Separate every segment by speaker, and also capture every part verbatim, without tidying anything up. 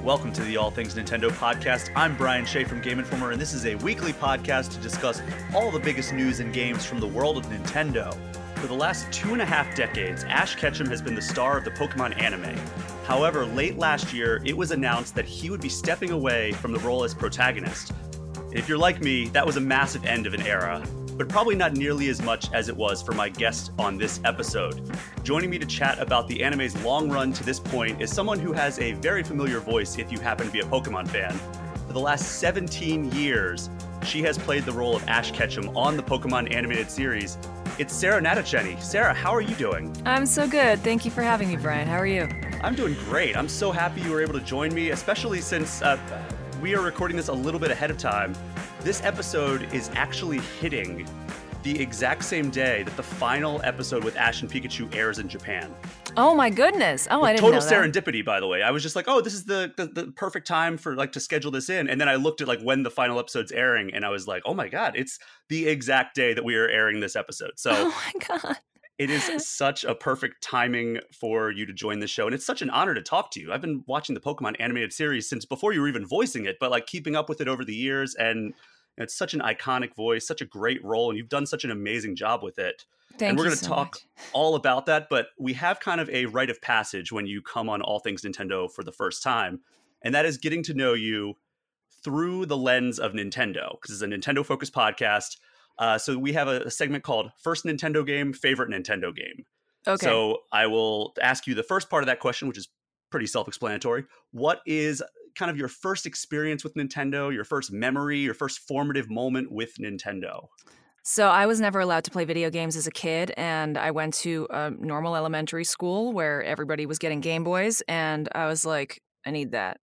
Speaker 1: Welcome to the All Things Nintendo podcast. I'm Brian Shea from Game Informer, and this is a weekly podcast to discuss all the biggest news and games from the world of Nintendo. For the last two and a half decades, Ash Ketchum has been the star of the Pokemon anime. However, late last year, it was announced that he would be stepping away from the role as protagonist. If you're like me, that was a massive end of an era, but probably not nearly as much as it was for my guest on this episode. Joining me to chat about the anime's long run to this point is someone who has a very familiar voice if you happen to be a Pokemon fan. For the last seventeen years, she has played the role of Ash Ketchum on the Pokemon animated series. It's Sarah Natacheni. Sarah, how are you doing?
Speaker 2: I'm so good. Thank you for having me, Brian. How are you?
Speaker 1: I'm doing great. I'm so happy you were able to join me, especially since uh, we are recording this a little bit ahead of time. This episode is actually hitting the exact same day that the final episode with Ash and Pikachu airs in Japan.
Speaker 2: Oh my goodness. Oh, I didn't
Speaker 1: Total
Speaker 2: know that.
Speaker 1: serendipity, by the way. I was just like, oh, this is the, the the perfect time for like to schedule this in. And then I looked at like when the final episode's airing and I was like, oh my God, it's the exact day that we are airing this episode. So
Speaker 2: Oh my God.
Speaker 1: it is such a perfect timing for you to join the show. And it's such an honor to talk to you. I've been watching the Pokemon animated series since before you were even voicing it, but like keeping up with it over the years. And it's such an iconic voice, such a great role. And you've done such an amazing job with it.
Speaker 2: Thank
Speaker 1: and we're
Speaker 2: you
Speaker 1: going to
Speaker 2: so
Speaker 1: talk
Speaker 2: much.
Speaker 1: all about that. But we have kind of a rite of passage when you come on All Things Nintendo for the first time. And that is getting to know you through the lens of Nintendo, because it's a Nintendo focused podcast. Uh, so we have a, a segment called First Nintendo Game, Favorite Nintendo Game.
Speaker 2: Okay.
Speaker 1: So I will ask you the first part of that question, which is pretty self-explanatory. What is kind of your first experience with Nintendo, your first memory, your first formative moment with Nintendo?
Speaker 2: So I was never allowed to play video games as a kid, and I went to a normal elementary school where everybody was getting Game Boys, and I was like, I need that.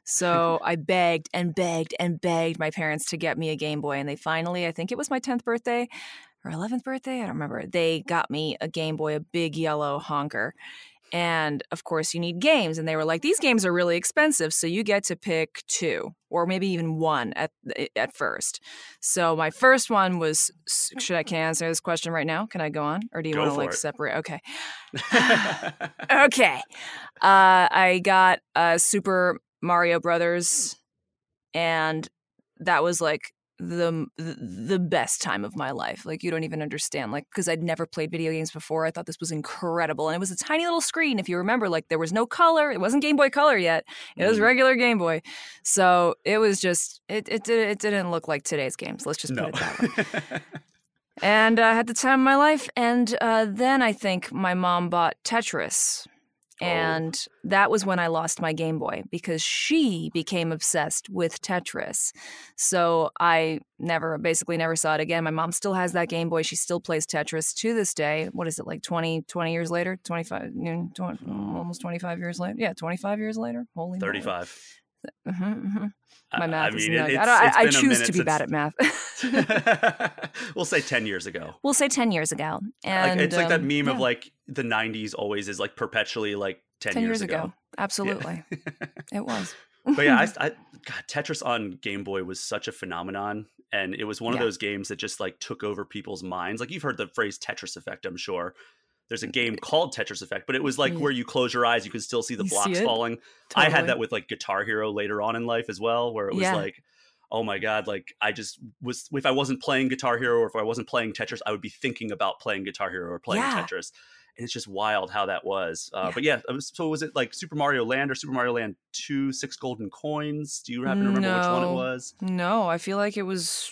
Speaker 2: So I begged and begged and begged my parents to get me a Game Boy, and they finally, I think it was my tenth birthday or eleventh birthday, I don't remember, they got me a Game Boy, a big yellow honker. And of course, you need games. And they were like, these games are really expensive, so you get to pick two or maybe even one at at first. So my first one was, should I can I answer this question right now? Can I go on? Or do you
Speaker 1: Go
Speaker 2: want to
Speaker 1: for
Speaker 2: like
Speaker 1: it.
Speaker 2: separate? Okay. Okay. Uh, I got uh, Super Mario Brothers, and that was like the the best time of my life. Like, you don't even understand, like, because I'd never played video games before. I thought this was incredible, and it was a tiny little screen. If you remember, like, there was no color. It wasn't Game Boy Color yet. It was
Speaker 1: Mm.
Speaker 2: regular Game Boy. So it was just it it did it didn't look like today's games. Let's just put
Speaker 1: No.
Speaker 2: it that way. And I uh, had the time of my life. And uh, then I think my mom bought Tetris. And that was when I lost my Game Boy because she became obsessed with Tetris. So I never, basically never saw it again. My mom still has that Game Boy. She still plays Tetris to this day. What is it, like twenty, twenty years later? twenty-five, you know, twenty, almost twenty-five years later? Yeah, twenty-five years later? Holy moly.
Speaker 1: thirty-five.
Speaker 2: Mm-hmm, mm-hmm. My
Speaker 1: I-
Speaker 2: math
Speaker 1: I
Speaker 2: is
Speaker 1: mean,
Speaker 2: not.
Speaker 1: it-
Speaker 2: I, don't,
Speaker 1: it's-
Speaker 2: I, I
Speaker 1: it's been a
Speaker 2: choose
Speaker 1: minute
Speaker 2: to be bad at
Speaker 1: since-
Speaker 2: math.
Speaker 1: We'll say ten years ago.
Speaker 2: We'll say ten years ago. And,
Speaker 1: like, it's like that
Speaker 2: um,
Speaker 1: meme of
Speaker 2: yeah,
Speaker 1: like the nineties always is like perpetually like ten,
Speaker 2: ten
Speaker 1: years,
Speaker 2: years ago. Absolutely.
Speaker 1: Yeah.
Speaker 2: It was.
Speaker 1: But yeah, I, I God, Tetris on Game Boy was such a phenomenon, and it was one of
Speaker 2: Yeah.
Speaker 1: those games that just like took over people's minds. Like, you've heard the phrase Tetris effect, I'm sure. There's a game called Tetris Effect, but it was like
Speaker 2: Yeah.
Speaker 1: where you close your eyes, you can still see the
Speaker 2: You see
Speaker 1: blocks
Speaker 2: it?
Speaker 1: falling. I had
Speaker 2: Totally.
Speaker 1: that with like Guitar Hero later on in life as well, where it was
Speaker 2: Yeah.
Speaker 1: like, oh my God, like I just was, if I wasn't playing Guitar Hero or if I wasn't playing Tetris, I would be thinking about playing Guitar Hero or playing
Speaker 2: Yeah.
Speaker 1: Tetris. And it's just wild how that was. Uh,
Speaker 2: Yeah.
Speaker 1: But yeah, it was- so was it like Super Mario Land or Super Mario Land two, Six Golden Coins? Do you happen to remember which one it
Speaker 2: No.
Speaker 1: was?
Speaker 2: No, I feel like it was,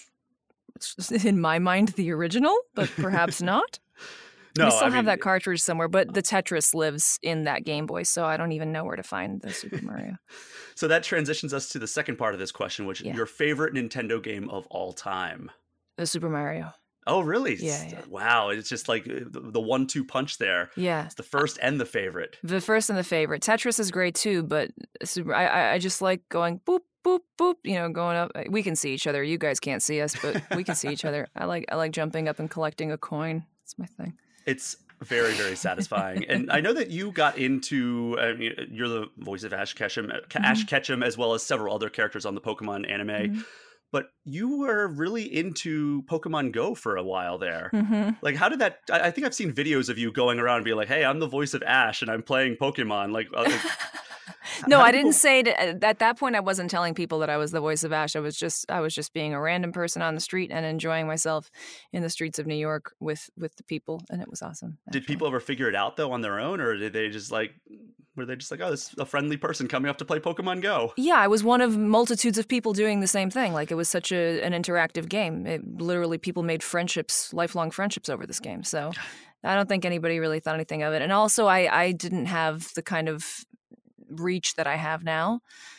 Speaker 2: in my mind, the original, but perhaps not.
Speaker 1: No,
Speaker 2: we still
Speaker 1: I
Speaker 2: have
Speaker 1: mean,
Speaker 2: that cartridge somewhere, but the Tetris lives in that Game Boy, so I don't even know where to find the Super Mario.
Speaker 1: So that transitions us to the second part of this question, which
Speaker 2: Yeah.
Speaker 1: is your favorite Nintendo game of all time.
Speaker 2: The Super Mario.
Speaker 1: Oh, really?
Speaker 2: Yeah, yeah.
Speaker 1: Wow. It's just like uh, the, the one two punch there.
Speaker 2: Yeah.
Speaker 1: It's the first and the favorite.
Speaker 2: The first and the favorite. Tetris is great too, but Super, I, I I just like going boop, boop, boop, you know, going up. We can see each other. You guys can't see us, but we can see each other. I like I like jumping up and collecting a coin. It's my thing.
Speaker 1: It's very, very satisfying. And I know that you got into, I mean, you're the voice of Ash Ketchum,
Speaker 2: Mm-hmm.
Speaker 1: Ash Ketchum, as well as several other characters on the Pokemon anime.
Speaker 2: Mhm.
Speaker 1: But you were really into Pokemon Go for a while there.
Speaker 2: Mm-hmm.
Speaker 1: Like, how did that? I I think I've seen videos of you going around and being like, "Hey, I'm the voice of Ash, and I'm playing Pokemon." Like, uh, like
Speaker 2: No,
Speaker 1: How
Speaker 2: I
Speaker 1: do
Speaker 2: didn't
Speaker 1: people?
Speaker 2: say to, at that point I wasn't telling people that I was the voice of Ash. I was just I was just being a random person on the street and enjoying myself in the streets of New York with with the people, and it was awesome,
Speaker 1: Did
Speaker 2: actually.
Speaker 1: people ever figure it out though on their own, or did they just like were they just like, oh, this is a friendly person coming up to play Pokemon Go?
Speaker 2: Yeah, I was one of multitudes of people doing the same thing. Like, it was such a, an interactive game. It, literally, people made friendships, lifelong friendships over this game. So I don't think anybody really thought anything of it. And also, I, I didn't have the kind of reach that I have now.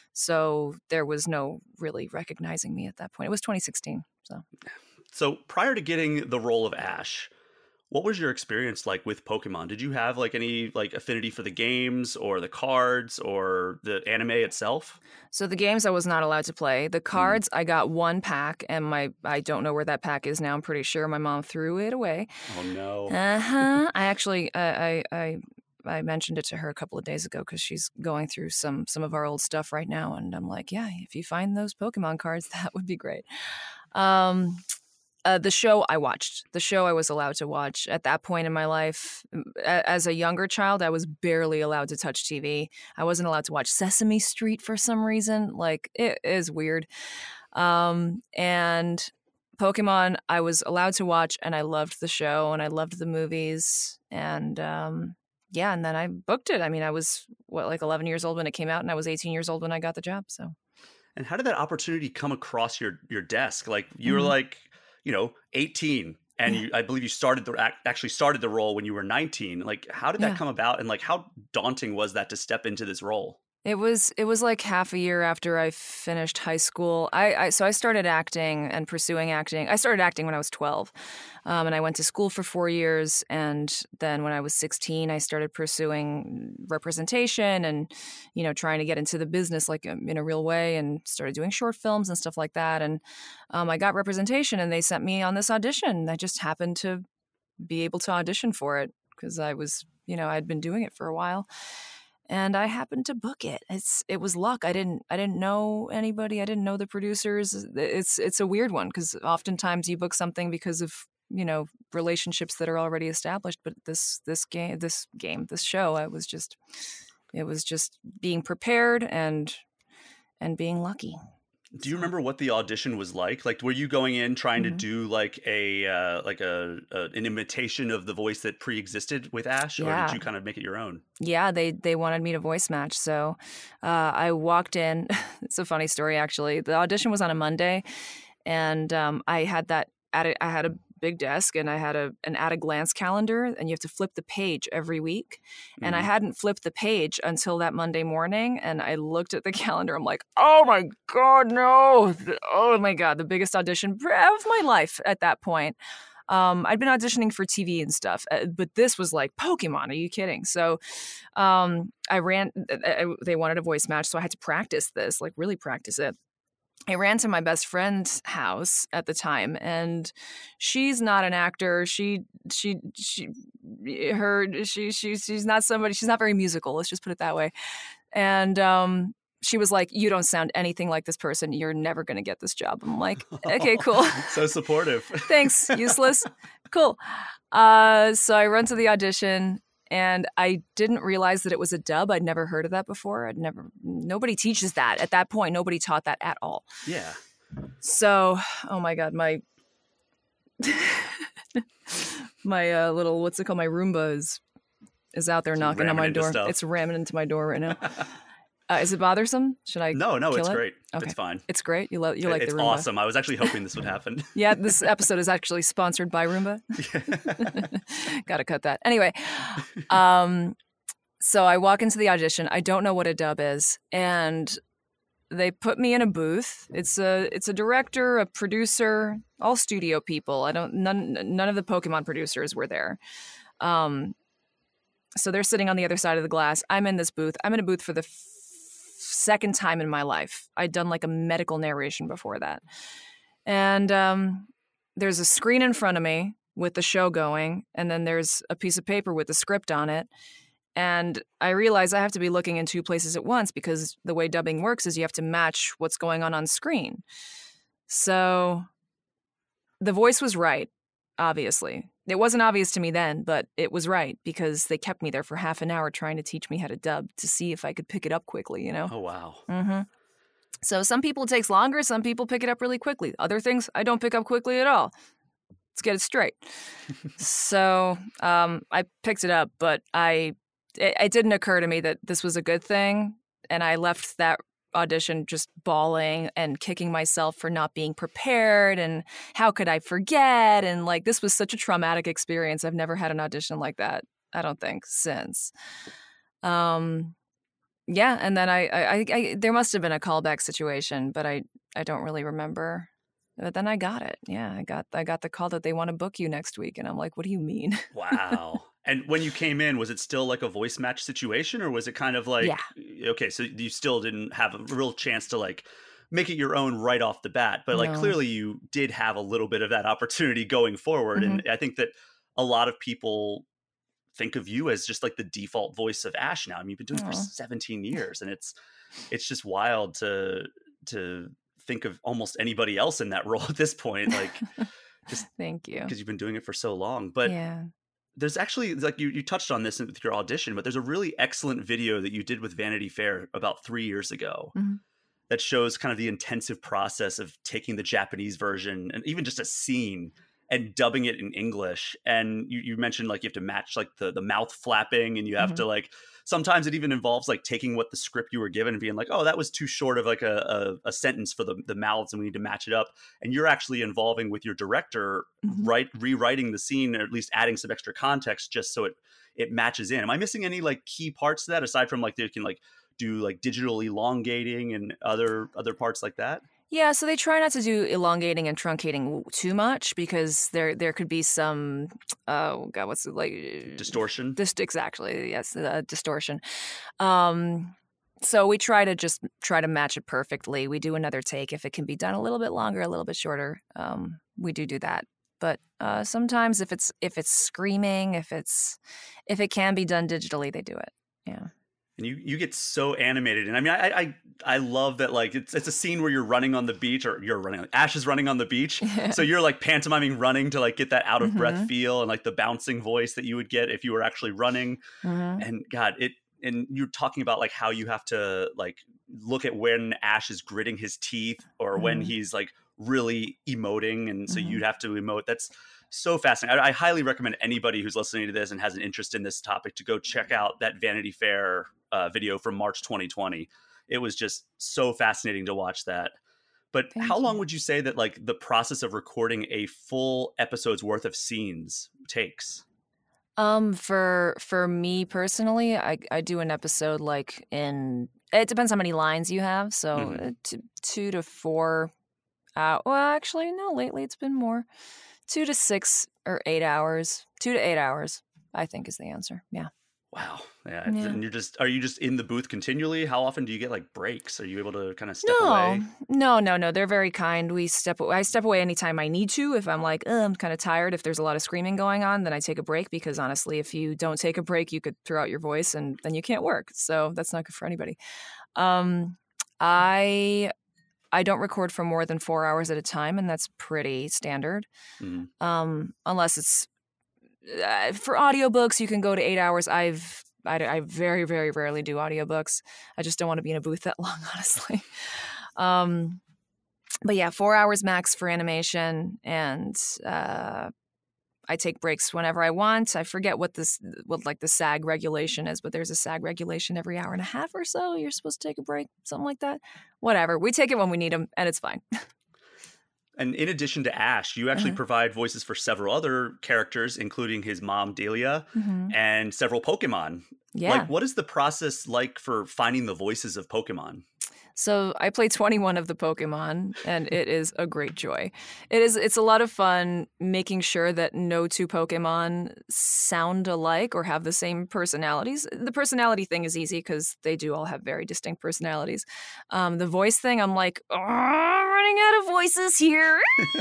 Speaker 2: So there was no really recognizing me at that point. It was twenty sixteen. So
Speaker 1: So prior to getting the role of Ash, what was your experience like with Pokemon? Did you have like any like affinity for the games or the cards or the anime itself?
Speaker 2: So the games I was not allowed to play. The
Speaker 1: Mm.
Speaker 2: cards, I got one pack, and my I don't know where that pack is now. I'm pretty sure my mom threw it away.
Speaker 1: Oh no.
Speaker 2: Uh huh. I actually I I I I mentioned it to her a couple of days ago because she's going through some some of our old stuff right now, and I'm like, yeah, if you find those Pokemon cards, that would be great. Um, uh, the show I watched, the show I was allowed to watch at that point in my life. m- a- As a younger child, I was barely allowed to touch T V. I wasn't allowed to watch Sesame Street for some reason. Like, it is weird. Um, and Pokemon, I was allowed to watch, and I loved the show, and I loved the movies, and um, yeah, and then I booked it. I mean, I was what like eleven years old when it came out, and I was eighteen years old when I got the job. So.
Speaker 1: And how did that opportunity come across your your desk? Like you were
Speaker 2: Mhm.
Speaker 1: like, you know, eighteen and
Speaker 2: Yeah.
Speaker 1: you I believe you started the ac- actually started the role when you were nineteen. Like how did that
Speaker 2: Yeah.
Speaker 1: come about and like how daunting was that to step into this role?
Speaker 2: It was it was like half a year after I finished high school. I, I so I started acting and pursuing acting. I started acting when I was twelve, um, and I went to school for four years. And then when I was sixteen, I started pursuing representation and, you know, trying to get into the business like um, in a real way, and started doing short films and stuff like that. And um, I got representation, and they sent me on this audition. I just happened to be able to audition for it because I was, you know, I'd been doing it for a while, and I happened to book it. It's it was luck. I didn't I didn't know anybody. I didn't know the producers. It's it's a weird one because oftentimes you book something because of, you know, relationships that are already established. But this this game this game this show, I was just it was just being prepared and and being lucky.
Speaker 1: Do you
Speaker 2: So.
Speaker 1: remember what the audition was like? Like were you going in trying to
Speaker 2: Mhm.
Speaker 1: do like a uh, like a, a an imitation of the voice that pre-existed with Ash or did
Speaker 2: Yeah.
Speaker 1: you kind of make it your own?
Speaker 2: Yeah, they they wanted me to voice match. So uh, I walked in. It's a funny story, actually. The audition was on a Monday, and um, I had that at a, I had a big desk, and I had a an at a glance calendar, and you have to flip the page every week. And I
Speaker 1: Mhm.
Speaker 2: hadn't flipped the page until that Monday morning, and I looked at the calendar. I'm like, oh my god, no! Oh my god, the biggest audition of my life at that point. Um, I'd been auditioning for T V and stuff, uh, but this was like Pokemon. Are you kidding? So um, I ran. uh, uh, They wanted a voice match, so I had to practice this, like really practice it. I ran to my best friend's house at the time, and she's not an actor. She she she her she she she's not somebody. She's not very musical. Let's just put it that way. And um, she was like, "You don't sound anything like this person. You're never gonna get this job." I'm like, "Okay, cool."
Speaker 1: So supportive.
Speaker 2: Thanks, useless. Cool. Uh, so I run to the audition, and I didn't realize that it was a dub. I'd never heard of that before. I'd never, nobody teaches that. At that point, nobody taught that at all.
Speaker 1: Yeah.
Speaker 2: So, oh my God, my, my uh, little, what's it called? My Roomba is, is out there
Speaker 1: Just
Speaker 2: knocking on
Speaker 1: ramming
Speaker 2: my
Speaker 1: into
Speaker 2: door.
Speaker 1: stuff.
Speaker 2: It's ramming into my door right now. Uh, is it bothersome? Should I
Speaker 1: No, no,
Speaker 2: kill
Speaker 1: it's
Speaker 2: it?
Speaker 1: great.
Speaker 2: Okay.
Speaker 1: It's fine.
Speaker 2: It's great. You, lo- you like
Speaker 1: It's
Speaker 2: the Roomba.
Speaker 1: awesome. I was actually hoping this would happen.
Speaker 2: Yeah, this episode is actually sponsored by Roomba. Gotta cut that. Anyway, um, so I walk into the audition. I don't know what a dub is, and they put me in a booth. It's a it's a director, a producer, all studio people. I don't none none of the Pokemon producers were there. Um, so they're sitting on the other side of the glass. I'm in this booth. I'm in a booth for the f- second time in my life. I'd done like a medical narration before that. And um, there's a screen in front of me with the show going, and then there's a piece of paper with the script on it. And I realize I have to be looking in two places at once because the way dubbing works is you have to match what's going on on screen. So the voice was right, obviously. it wasn't obvious to me then, but it was right because they kept me there for half an hour trying to teach me how to dub to see if I could pick it up quickly, you know?
Speaker 1: Oh, wow.
Speaker 2: Mm-hmm. So some people it takes longer, some people pick it up really quickly. Other things I don't pick up quickly at all. Let's get it straight. So um, I picked it up, but I it, it didn't occur to me that this was a good thing, and I left that audition just bawling and kicking myself for not being prepared, and how could I forget? And like this was such a traumatic experience. I've never had an audition like that, I don't think, since. Um, yeah, and then I, I, I, I there must have been a callback situation, but I, I don't really remember. But then I got it. Yeah, I got I got the call that they want to book you next week, and I'm like, what do you mean?
Speaker 1: Wow. And when you came in, was it still like a voice match situation, or was it kind of like,
Speaker 2: Yeah.
Speaker 1: okay, so you still didn't have a real chance to like make it your own right off the bat, but like
Speaker 2: No.
Speaker 1: clearly you did have a little bit of that opportunity going forward.
Speaker 2: Mhm.
Speaker 1: And I think that a lot of people think of you as just like the default voice of Ash now. I mean, you've been doing it for
Speaker 2: Aw.
Speaker 1: seventeen years, and it's it's just wild to to think of almost anybody else in that role at this point, like just
Speaker 2: Thank you.
Speaker 1: because you've been doing it for so long. But
Speaker 2: Yeah.
Speaker 1: there's actually, like, you, you touched on this with your audition, but there's a really excellent video that you did with Vanity Fair about three years ago
Speaker 2: Mhm.
Speaker 1: that shows kind of the intensive process of taking the Japanese version and even just a scene and dubbing it in English. And you, you mentioned like you have to match like the, the mouth flapping, and you have
Speaker 2: Mhm.
Speaker 1: to like, sometimes it even involves like taking what the script you were given and being like, oh, that was too short of like a, a, a sentence for the, the mouths and we need to match it up. And you're actually involving with your director,
Speaker 2: Mhm.
Speaker 1: right, rewriting the scene, or at least adding some extra context just so it it matches in. Am I missing any like key parts to that aside from like they can like do like digital elongating and other other parts like that?
Speaker 2: Yeah, so they try not to do elongating and truncating w- too much because there there could be some oh god, what's it like
Speaker 1: Distortion.
Speaker 2: Dis- exactly, yes, uh, distortion. Um, so we try to just try to match it perfectly. We do another take if it can be done a little bit longer, a little bit shorter. Um, we do do that. But uh, sometimes if it's if it's screaming, if it's if it can be done digitally, they do it. Yeah.
Speaker 1: And you you get so animated, and I mean, I I I love that. Like it's it's a scene where you're running on the beach, or you're running. Ash is running on the beach, so you're like pantomiming running to like get that out of breath
Speaker 2: Mhm.
Speaker 1: feel and like the bouncing voice that you would get if you were actually running.
Speaker 2: Mhm.
Speaker 1: And God, it and you're talking about like how you have to like look at when Ash is gritting his teeth or when
Speaker 2: Mhm.
Speaker 1: he's like really emoting, and so
Speaker 2: Mhm.
Speaker 1: you'd have to emote. That's so fascinating. I, I highly recommend anybody who's listening to this and has an interest in this topic to go check out that Vanity Fair uh, video from March twenty twenty. It was just so fascinating to watch that. But
Speaker 2: Thank
Speaker 1: how long
Speaker 2: you.
Speaker 1: would you say that like the process of recording a full episode's worth of scenes takes?
Speaker 2: Um, for for me personally, I I do an episode like in it depends how many lines you have. So
Speaker 1: Mhm.
Speaker 2: uh, two, two to four. Uh, well, actually, no. Lately, it's been more. Two to six or eight hours. Two to eight hours, I think, is the answer. Yeah.
Speaker 1: Wow. Yeah.
Speaker 2: Yeah.
Speaker 1: And you're just, are you just in the booth continually? How often do you get like breaks? Are you able to kind of step
Speaker 2: No,
Speaker 1: away?
Speaker 2: no, no, no. They're very kind. We step. I step away anytime I need to. If I'm like, "Ugh, I'm kind of tired. If there's a lot of screaming going on, then I take a break because honestly, if you don't take a break, you could throw out your voice and then you can't work. So that's not good for anybody. Um, I I don't record for more than four hours at a time, and that's pretty standard.
Speaker 1: Mhm.
Speaker 2: Um, unless it's uh, for audiobooks, you can go to eight hours. I've I, I very very rarely do audiobooks. I just don't want to be in a booth that long, honestly. Um, but yeah, four hours max for animation, and uh, I take breaks whenever I want. I forget what this what like the SAG regulation is, but there's a SAG regulation every hour and a half or so. You're supposed to take a break, something like that. Whatever, we take it when we need them, and it's fine.
Speaker 1: And in addition to Ash, you actually
Speaker 2: Uh-huh.
Speaker 1: provide voices for several other characters, including his mom, Delia,
Speaker 2: Mhm.
Speaker 1: and several Pokemon.
Speaker 2: Yeah.
Speaker 1: Like, what is the process like for finding the voices of Pokemon?
Speaker 2: So I play twenty-one of the Pokemon, and it is a great joy. It is. It's a lot of fun making sure that no two Pokemon sound alike or have the same personalities. The personality thing is easy because they do all have very distinct personalities. Um, the voice thing, I'm like, oh, running out of voices here.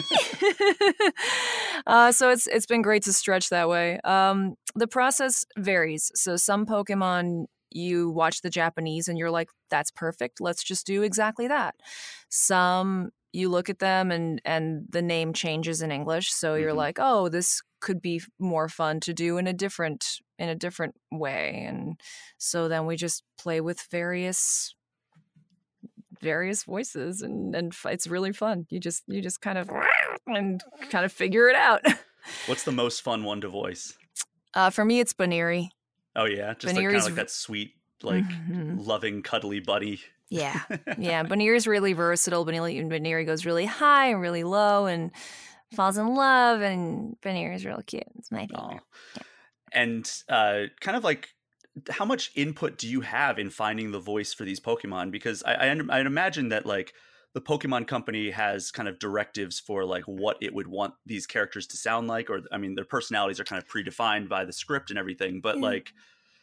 Speaker 2: uh, so it's it's been great to stretch that way. Um, the process varies. So some Pokemon you watch the Japanese and you're like, that's perfect. Let's just do exactly that. Some you look at them and and the name changes in English. So you're
Speaker 1: Mhm.
Speaker 2: like, oh, this could be more fun to do in a different in a different way. And so then we just play with various various voices, and and it's really fun. You just you just kind of and kind of figure it out.
Speaker 1: What's the most fun one to voice?
Speaker 2: Uh, for me, it's Baneri.
Speaker 1: Oh yeah, just like, kind of like that sweet, like mm-hmm. loving, cuddly buddy.
Speaker 2: Yeah, yeah. Baneri's really versatile. Baneri, Baneri goes really high and really low, and falls in love. And Baneri's real cute. It's my favorite.
Speaker 1: Yeah. And uh, kind of like, how much input do you have in finding the voice for these Pokemon? Because I, I I'd imagine that like the Pokemon Company has kind of directives for like what it would want these characters to sound like, or I mean, their personalities are kind of predefined by the script and everything. But yeah. like,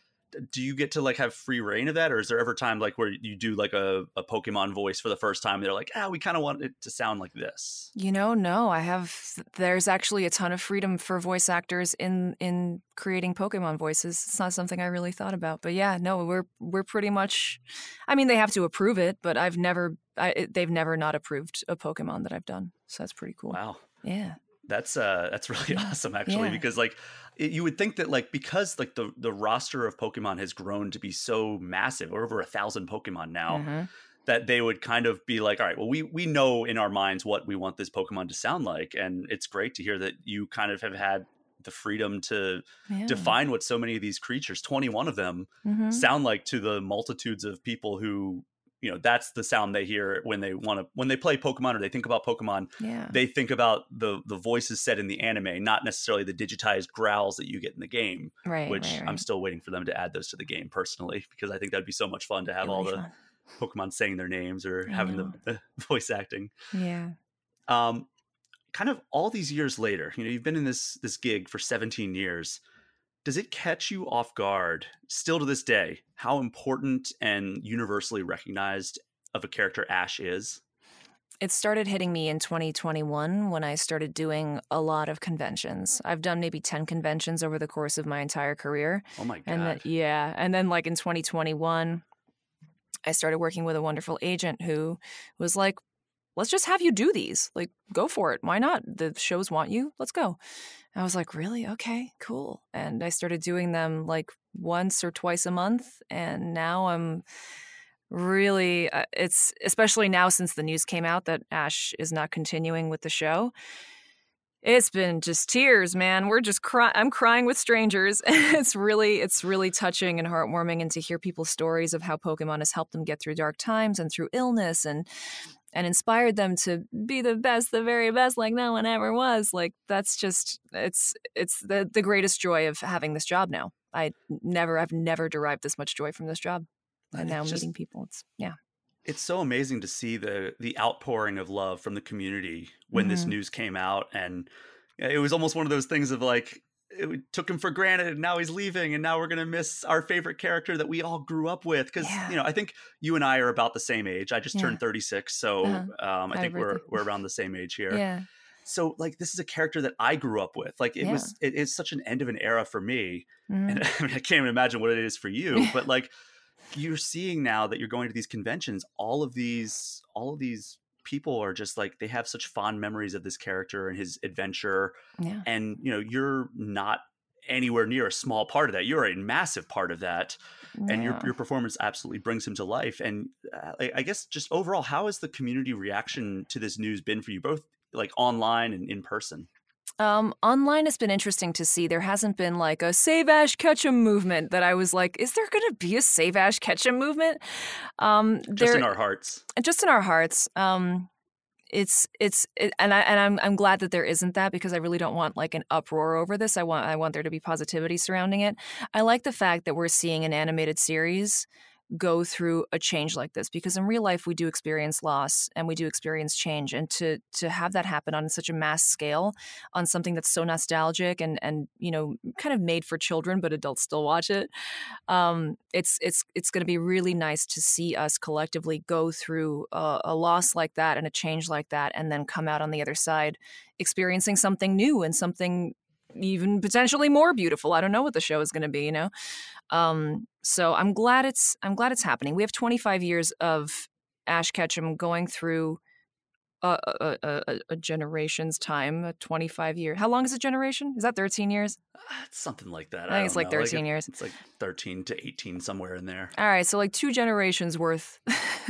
Speaker 1: do you get to like have free reign of that, or is there ever time like where you do like a, a Pokemon voice for the first time? And they're like, ah, we kind of want it to sound like this.
Speaker 2: You know, no, I have. There's actually a ton of freedom for voice actors in in creating Pokemon voices. It's not something I really thought about, but yeah, no, we're we're pretty much. I mean, they have to approve it, but I've never. I, they've never not approved a Pokemon that I've done, so that's pretty cool.
Speaker 1: Wow.
Speaker 2: Yeah.
Speaker 1: That's uh that's really
Speaker 2: yeah.
Speaker 1: awesome actually
Speaker 2: yeah.
Speaker 1: because like it, you would think that like because like the the roster of Pokemon has grown to be so massive, or over a thousand Pokemon now, mm-hmm. that they would kind of be like, all right, well we we know in our minds what we want this Pokemon to sound like, and it's great to hear that you kind of have had the freedom to yeah. define what so many of these creatures, twenty-one of them, mm-hmm. sound like to the multitudes of people who, you know, that's the sound they hear when they want to, when they play Pokemon or they think about Pokemon,
Speaker 2: yeah.
Speaker 1: they think about the the voices said in the anime, not necessarily the digitized growls that you get in the game,
Speaker 2: right,
Speaker 1: which
Speaker 2: right, right.
Speaker 1: I'm still waiting for them to add those to the game personally, because I think that'd be so much fun to have
Speaker 2: really
Speaker 1: all the
Speaker 2: fun.
Speaker 1: Pokemon saying their names or
Speaker 2: I
Speaker 1: having the, the voice acting.
Speaker 2: Yeah.
Speaker 1: Um, kind of all these years later, you know, you've been in this this gig for seventeen years. Does it catch you off guard, still to this day, how important and universally recognized of a character Ash is?
Speaker 2: It started hitting me in twenty twenty-one when I started doing a lot of conventions. I've done maybe ten conventions over the course of my entire career.
Speaker 1: Oh my God.
Speaker 2: And then, yeah. And then like in twenty twenty-one, I started working with a wonderful agent who was like, let's just have you do these. Like, go for it. Why not? The shows want you. Let's go. I was like, really? Okay, cool. And I started doing them like once or twice a month. And now I'm really, uh, it's especially now since the news came out that Ash is not continuing with the show. It's been just tears, man. We're just crying. I'm crying with strangers. It's really, it's really touching and heartwarming, and to hear people's stories of how Pokemon has helped them get through dark times and through illness, and and inspired them to be the best, the very best, like no one ever was. Like, that's just, it's it's the, the greatest joy of having this job now. I never, I've never derived this much joy from this job. And, and now just, meeting people, it's, yeah.
Speaker 1: It's so amazing to see the the outpouring of love from the community when mm-hmm. this news came out. And it was almost one of those things of like, it took him for granted and now he's leaving and now we're going to miss our favorite character that we all grew up with. Cause yeah. you know, I think you and I are about the same age. I just yeah. turned thirty-six. So uh-huh. um, I think we're, we're around the same age here.
Speaker 2: Yeah.
Speaker 1: So like, this is a character that I grew up with. Like it yeah. was, it is such an end of an era for me. Mm-hmm. And I mean, I can't even imagine what it is for you, but like you're seeing now that you're going to these conventions, all of these, all of these people are just like, they have such fond memories of this character and his adventure.
Speaker 2: Yeah.
Speaker 1: And, you know, you're not anywhere near a small part of that. You're a massive part of that. Yeah. And your your performance absolutely brings him to life. And uh, I, I guess just overall, how has the community reaction to this news been for you, both like online and in person?
Speaker 2: Um, online has been interesting to see. There hasn't been like a Save Ash Ketchum movement that I was like, is there going to be a Save Ash Ketchum movement? Um,
Speaker 1: just
Speaker 2: there,
Speaker 1: in our hearts.
Speaker 2: Just in our hearts. Um, it's it's it, and I and I'm I'm glad that there isn't that, because I really don't want like an uproar over this. I want I want there to be positivity surrounding it. I like the fact that we're seeing an animated series go through a change like this, because in real life we do experience loss and we do experience change, and to to have that happen on such a mass scale on something that's so nostalgic and and you know kind of made for children but adults still watch it, um it's it's it's going to be really nice to see us collectively go through a, a loss like that and a change like that, and then come out on the other side experiencing something new and something even potentially more beautiful. I don't know what the show is going to be, you know. Um, so I'm glad it's I'm glad it's happening. We have twenty-five years of Ash Ketchum going through a, a, a, a a generation's time, a twenty-five year. How long is a generation? Is that thirteen years?
Speaker 1: Uh, It's something like that.
Speaker 2: I
Speaker 1: I
Speaker 2: think it's
Speaker 1: don't
Speaker 2: like
Speaker 1: know. Like
Speaker 2: thirteen
Speaker 1: it,
Speaker 2: years.
Speaker 1: it's like thirteen to eighteen, somewhere in there.
Speaker 2: All right, so like two generations worth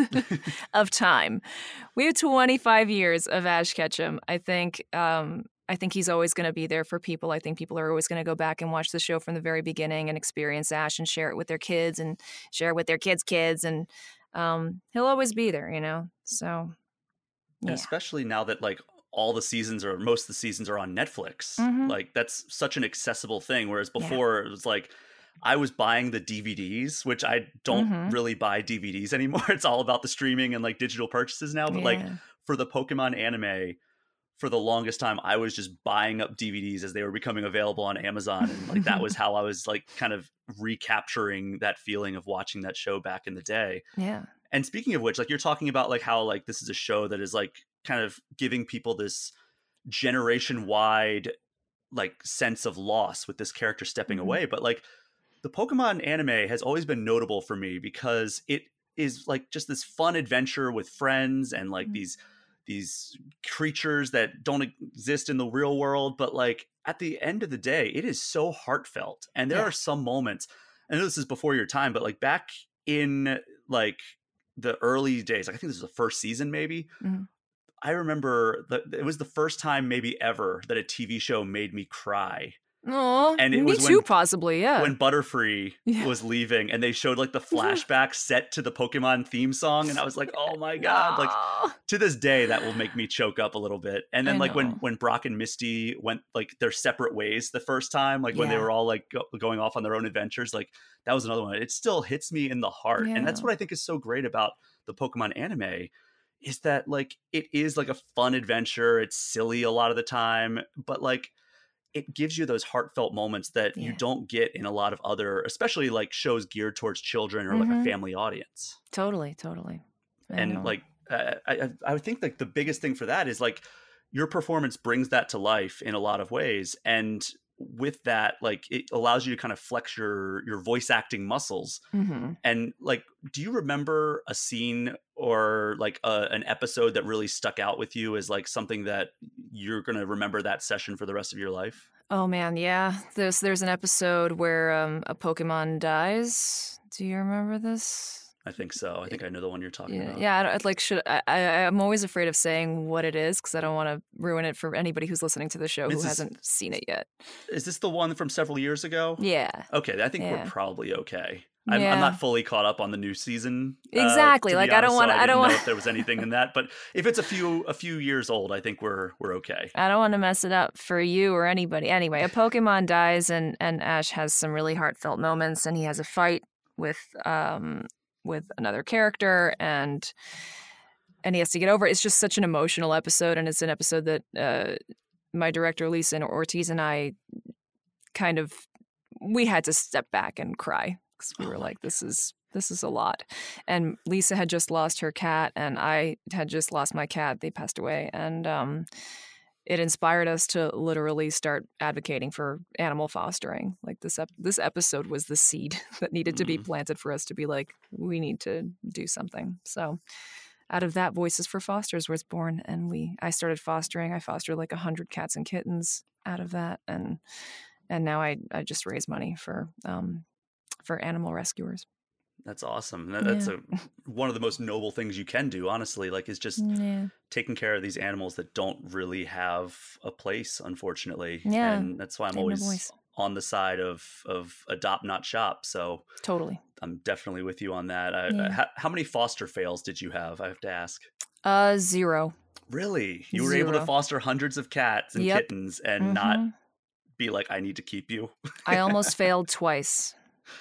Speaker 2: of time. We have twenty-five years of Ash Ketchum. I think um, I think he's always going to be there for people. I think people are always going to go back and watch the show from the very beginning and experience Ash and share it with their kids and share it with their kids' kids, and um, he'll always be there, you know. So
Speaker 1: And
Speaker 2: yeah,
Speaker 1: especially now that like all the seasons or most of the seasons are on Netflix.
Speaker 2: hmm
Speaker 1: Like that's such an accessible thing. Whereas
Speaker 2: yeah,
Speaker 1: before it was like I was buying the D V Ds, which I don't
Speaker 2: hmm
Speaker 1: really buy D V Ds anymore. It's all about the streaming and like digital purchases now. But like
Speaker 2: yeah,
Speaker 1: for the Pokemon anime, for the longest time, I was just buying up D V Ds as they were becoming available on Amazon. And like that was how I was like kind of recapturing that feeling of watching that show back in the day.
Speaker 2: yeah,
Speaker 1: And speaking of which, like you're talking about like how like this is a show that is like kind of giving people this generation wide like sense of loss with this character stepping
Speaker 2: hmm
Speaker 1: away. But like the Pokemon anime has always been notable for me because it is like just this fun adventure with friends and like these these creatures that don't exist in the real world, but like at the end of the day it is so heartfelt. And there
Speaker 2: yeah,
Speaker 1: are some moments, I know this is before your time, but like back in like the early days, like I think this was the first season maybe,
Speaker 2: hmm
Speaker 1: I remember that it was the first time maybe ever that a T V show made me cry.
Speaker 2: Oh,
Speaker 1: And it
Speaker 2: me
Speaker 1: was
Speaker 2: too,
Speaker 1: when
Speaker 2: possibly. Yeah,
Speaker 1: when Butterfree
Speaker 2: yeah.
Speaker 1: was leaving and they showed like the flashback set to the Pokemon theme song, and I was like, "Oh my god." Like
Speaker 2: No,
Speaker 1: to this day that will make me choke up a little bit. And then
Speaker 2: I
Speaker 1: like when
Speaker 2: know.
Speaker 1: when Brock and Misty went like their separate ways the first time, like when they
Speaker 2: Yeah,
Speaker 1: were all like go- going off on their own adventures, like that was another one. It still hits me in the heart. And that's
Speaker 2: yeah,
Speaker 1: what I think is so great about the Pokemon anime is that like it is like a fun adventure. It's silly a lot of the time, but like it gives you those heartfelt moments that you
Speaker 2: yeah.
Speaker 1: don't get in a lot of other, especially like shows geared towards children or like a
Speaker 2: hmm
Speaker 1: family audience.
Speaker 2: Totally, totally. I
Speaker 1: And
Speaker 2: know.
Speaker 1: like uh, I, I I would think like the biggest thing for that is like your performance brings that to life in a lot of ways, and with that, like it allows you to kind of flex your your voice acting muscles.
Speaker 2: hmm
Speaker 1: And like, do you remember a scene or like a, an episode that really stuck out with you as like something that you're gonna remember that session for the rest of your life?
Speaker 2: Oh man, yeah. There's there's an episode where um, a Pokemon dies. Do you remember this?
Speaker 1: I think so. I think I know the one you're talking
Speaker 2: Yeah,
Speaker 1: about.
Speaker 2: yeah. I don't, I'd like should I, I? I'm always afraid of saying what it is because I don't want to ruin it for anybody who's listening to the show who
Speaker 1: This is
Speaker 2: hasn't seen it yet.
Speaker 1: is this the one from several years ago?
Speaker 2: Yeah,
Speaker 1: Okay, I think we're
Speaker 2: yeah,
Speaker 1: probably okay. I'm I'm
Speaker 2: yeah.
Speaker 1: not fully caught up on the new season, uh,
Speaker 2: Exactly.
Speaker 1: to
Speaker 2: Like
Speaker 1: be
Speaker 2: I don't
Speaker 1: honest, so
Speaker 2: want.
Speaker 1: I
Speaker 2: I don't
Speaker 1: didn't know
Speaker 2: want.
Speaker 1: if there was anything in that. But if it's a few a few years old, I think we're we're okay.
Speaker 2: I don't want to mess it up for you or anybody. Anyway, a Pokemon dies, and and Ash has some really heartfelt moments, and he has a fight with um with another character, and and he has to get over it. It's just such an emotional episode, and it's an episode that uh, my director Lisa Ortiz and I kind of we had to step back and cry because we
Speaker 1: Oh
Speaker 2: were
Speaker 1: my
Speaker 2: like, this is this is a lot. And Lisa had just lost her cat, and I had just lost my cat. They passed away, and um, it inspired us to literally start advocating for animal fostering. Like this, ep- this episode was the seed that needed to be
Speaker 1: Mm,
Speaker 2: planted for us to be like, we need to do something. So, out of that, Voices for Fosters was born, and we, I started fostering. I fostered like a hundred cats and kittens out of that, and and now I, I just raise money for, um, for animal rescuers.
Speaker 1: that's awesome. That, that's
Speaker 2: Yeah,
Speaker 1: a one of the most noble things you can do, honestly. Like, is just
Speaker 2: yeah,
Speaker 1: taking care of these animals that don't really have a place, unfortunately.
Speaker 2: yeah.
Speaker 1: And that's why I'm
Speaker 2: They have no
Speaker 1: always
Speaker 2: voice.
Speaker 1: on the side of of adopt, not shop. So
Speaker 2: Totally.
Speaker 1: I'm definitely with you on that. I, I,
Speaker 2: Yeah.
Speaker 1: how, how many foster fails did you have? I have to ask.
Speaker 2: Uh, zero.
Speaker 1: Really? You were able to
Speaker 2: Zero.
Speaker 1: foster hundreds of cats and
Speaker 2: Yep.
Speaker 1: kittens and not
Speaker 2: hmm
Speaker 1: be like, I need to keep you?
Speaker 2: I almost failed twice.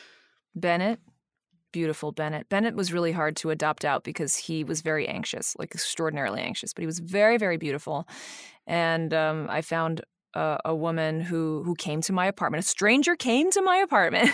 Speaker 2: Bennett, beautiful Bennett. Bennett was really hard to adopt out because he was very anxious, like extraordinarily anxious, but he was very, very beautiful. And um, I found a, a woman who who came to my apartment. A stranger came to my apartment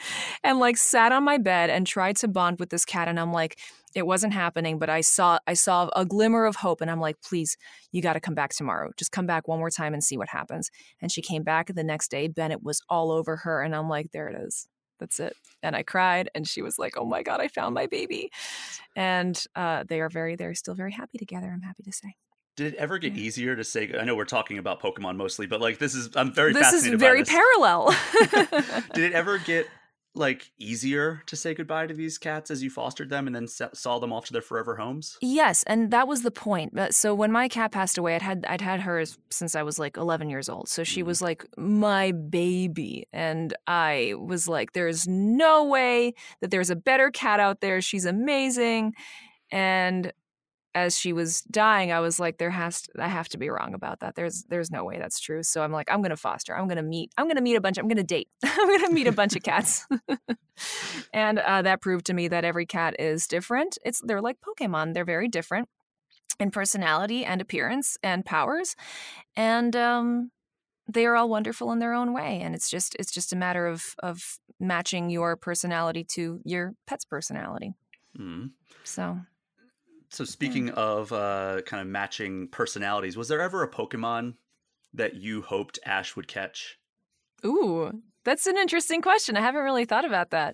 Speaker 2: and like sat on my bed and tried to bond with this cat. And I'm like, it wasn't happening, but I saw I saw a glimmer of hope. And I'm like, please, you got to come back tomorrow. Just come back one more time and see what happens. And she came back the next day. Bennett was all over her. And I'm like, there it is. That's it. And I cried, and she was like, oh my God, I found my baby. And uh, they are very, they're still very happy together, I'm happy to say.
Speaker 1: Did it ever get easier to say? I know we're talking about Pokemon mostly, but like this is I'm very
Speaker 2: This is
Speaker 1: fascinated
Speaker 2: very
Speaker 1: by this.
Speaker 2: parallel.
Speaker 1: Did it ever get like easier to say goodbye to these cats as you fostered them and then sa- saw them off to their forever homes?
Speaker 2: Yes, and that was the point. But- So when my cat passed away, I'd had I'd had her since I was like eleven years old. So she
Speaker 1: Mhm.
Speaker 2: was like my baby, and I was like, "There's no way that there's a better cat out there. She's amazing." And as she was dying, I was like, "There has to, I have to be wrong about that. There's there's no way that's true." So I'm like, "I'm gonna foster. I'm gonna meet. I'm gonna meet a bunch. I'm gonna date. I'm gonna meet a bunch of cats." And uh, that proved to me that every cat is different. It's they're like Pokemon. They're very different in personality and appearance and powers, and um, they are all wonderful in their own way. And it's just it's just a matter of of matching your personality to your pet's personality.
Speaker 1: Mhm.
Speaker 2: So.
Speaker 1: So speaking of uh, kind of matching personalities, was there ever a Pokemon that you hoped Ash would catch?
Speaker 2: Ooh, that's an interesting question. I haven't really thought about that.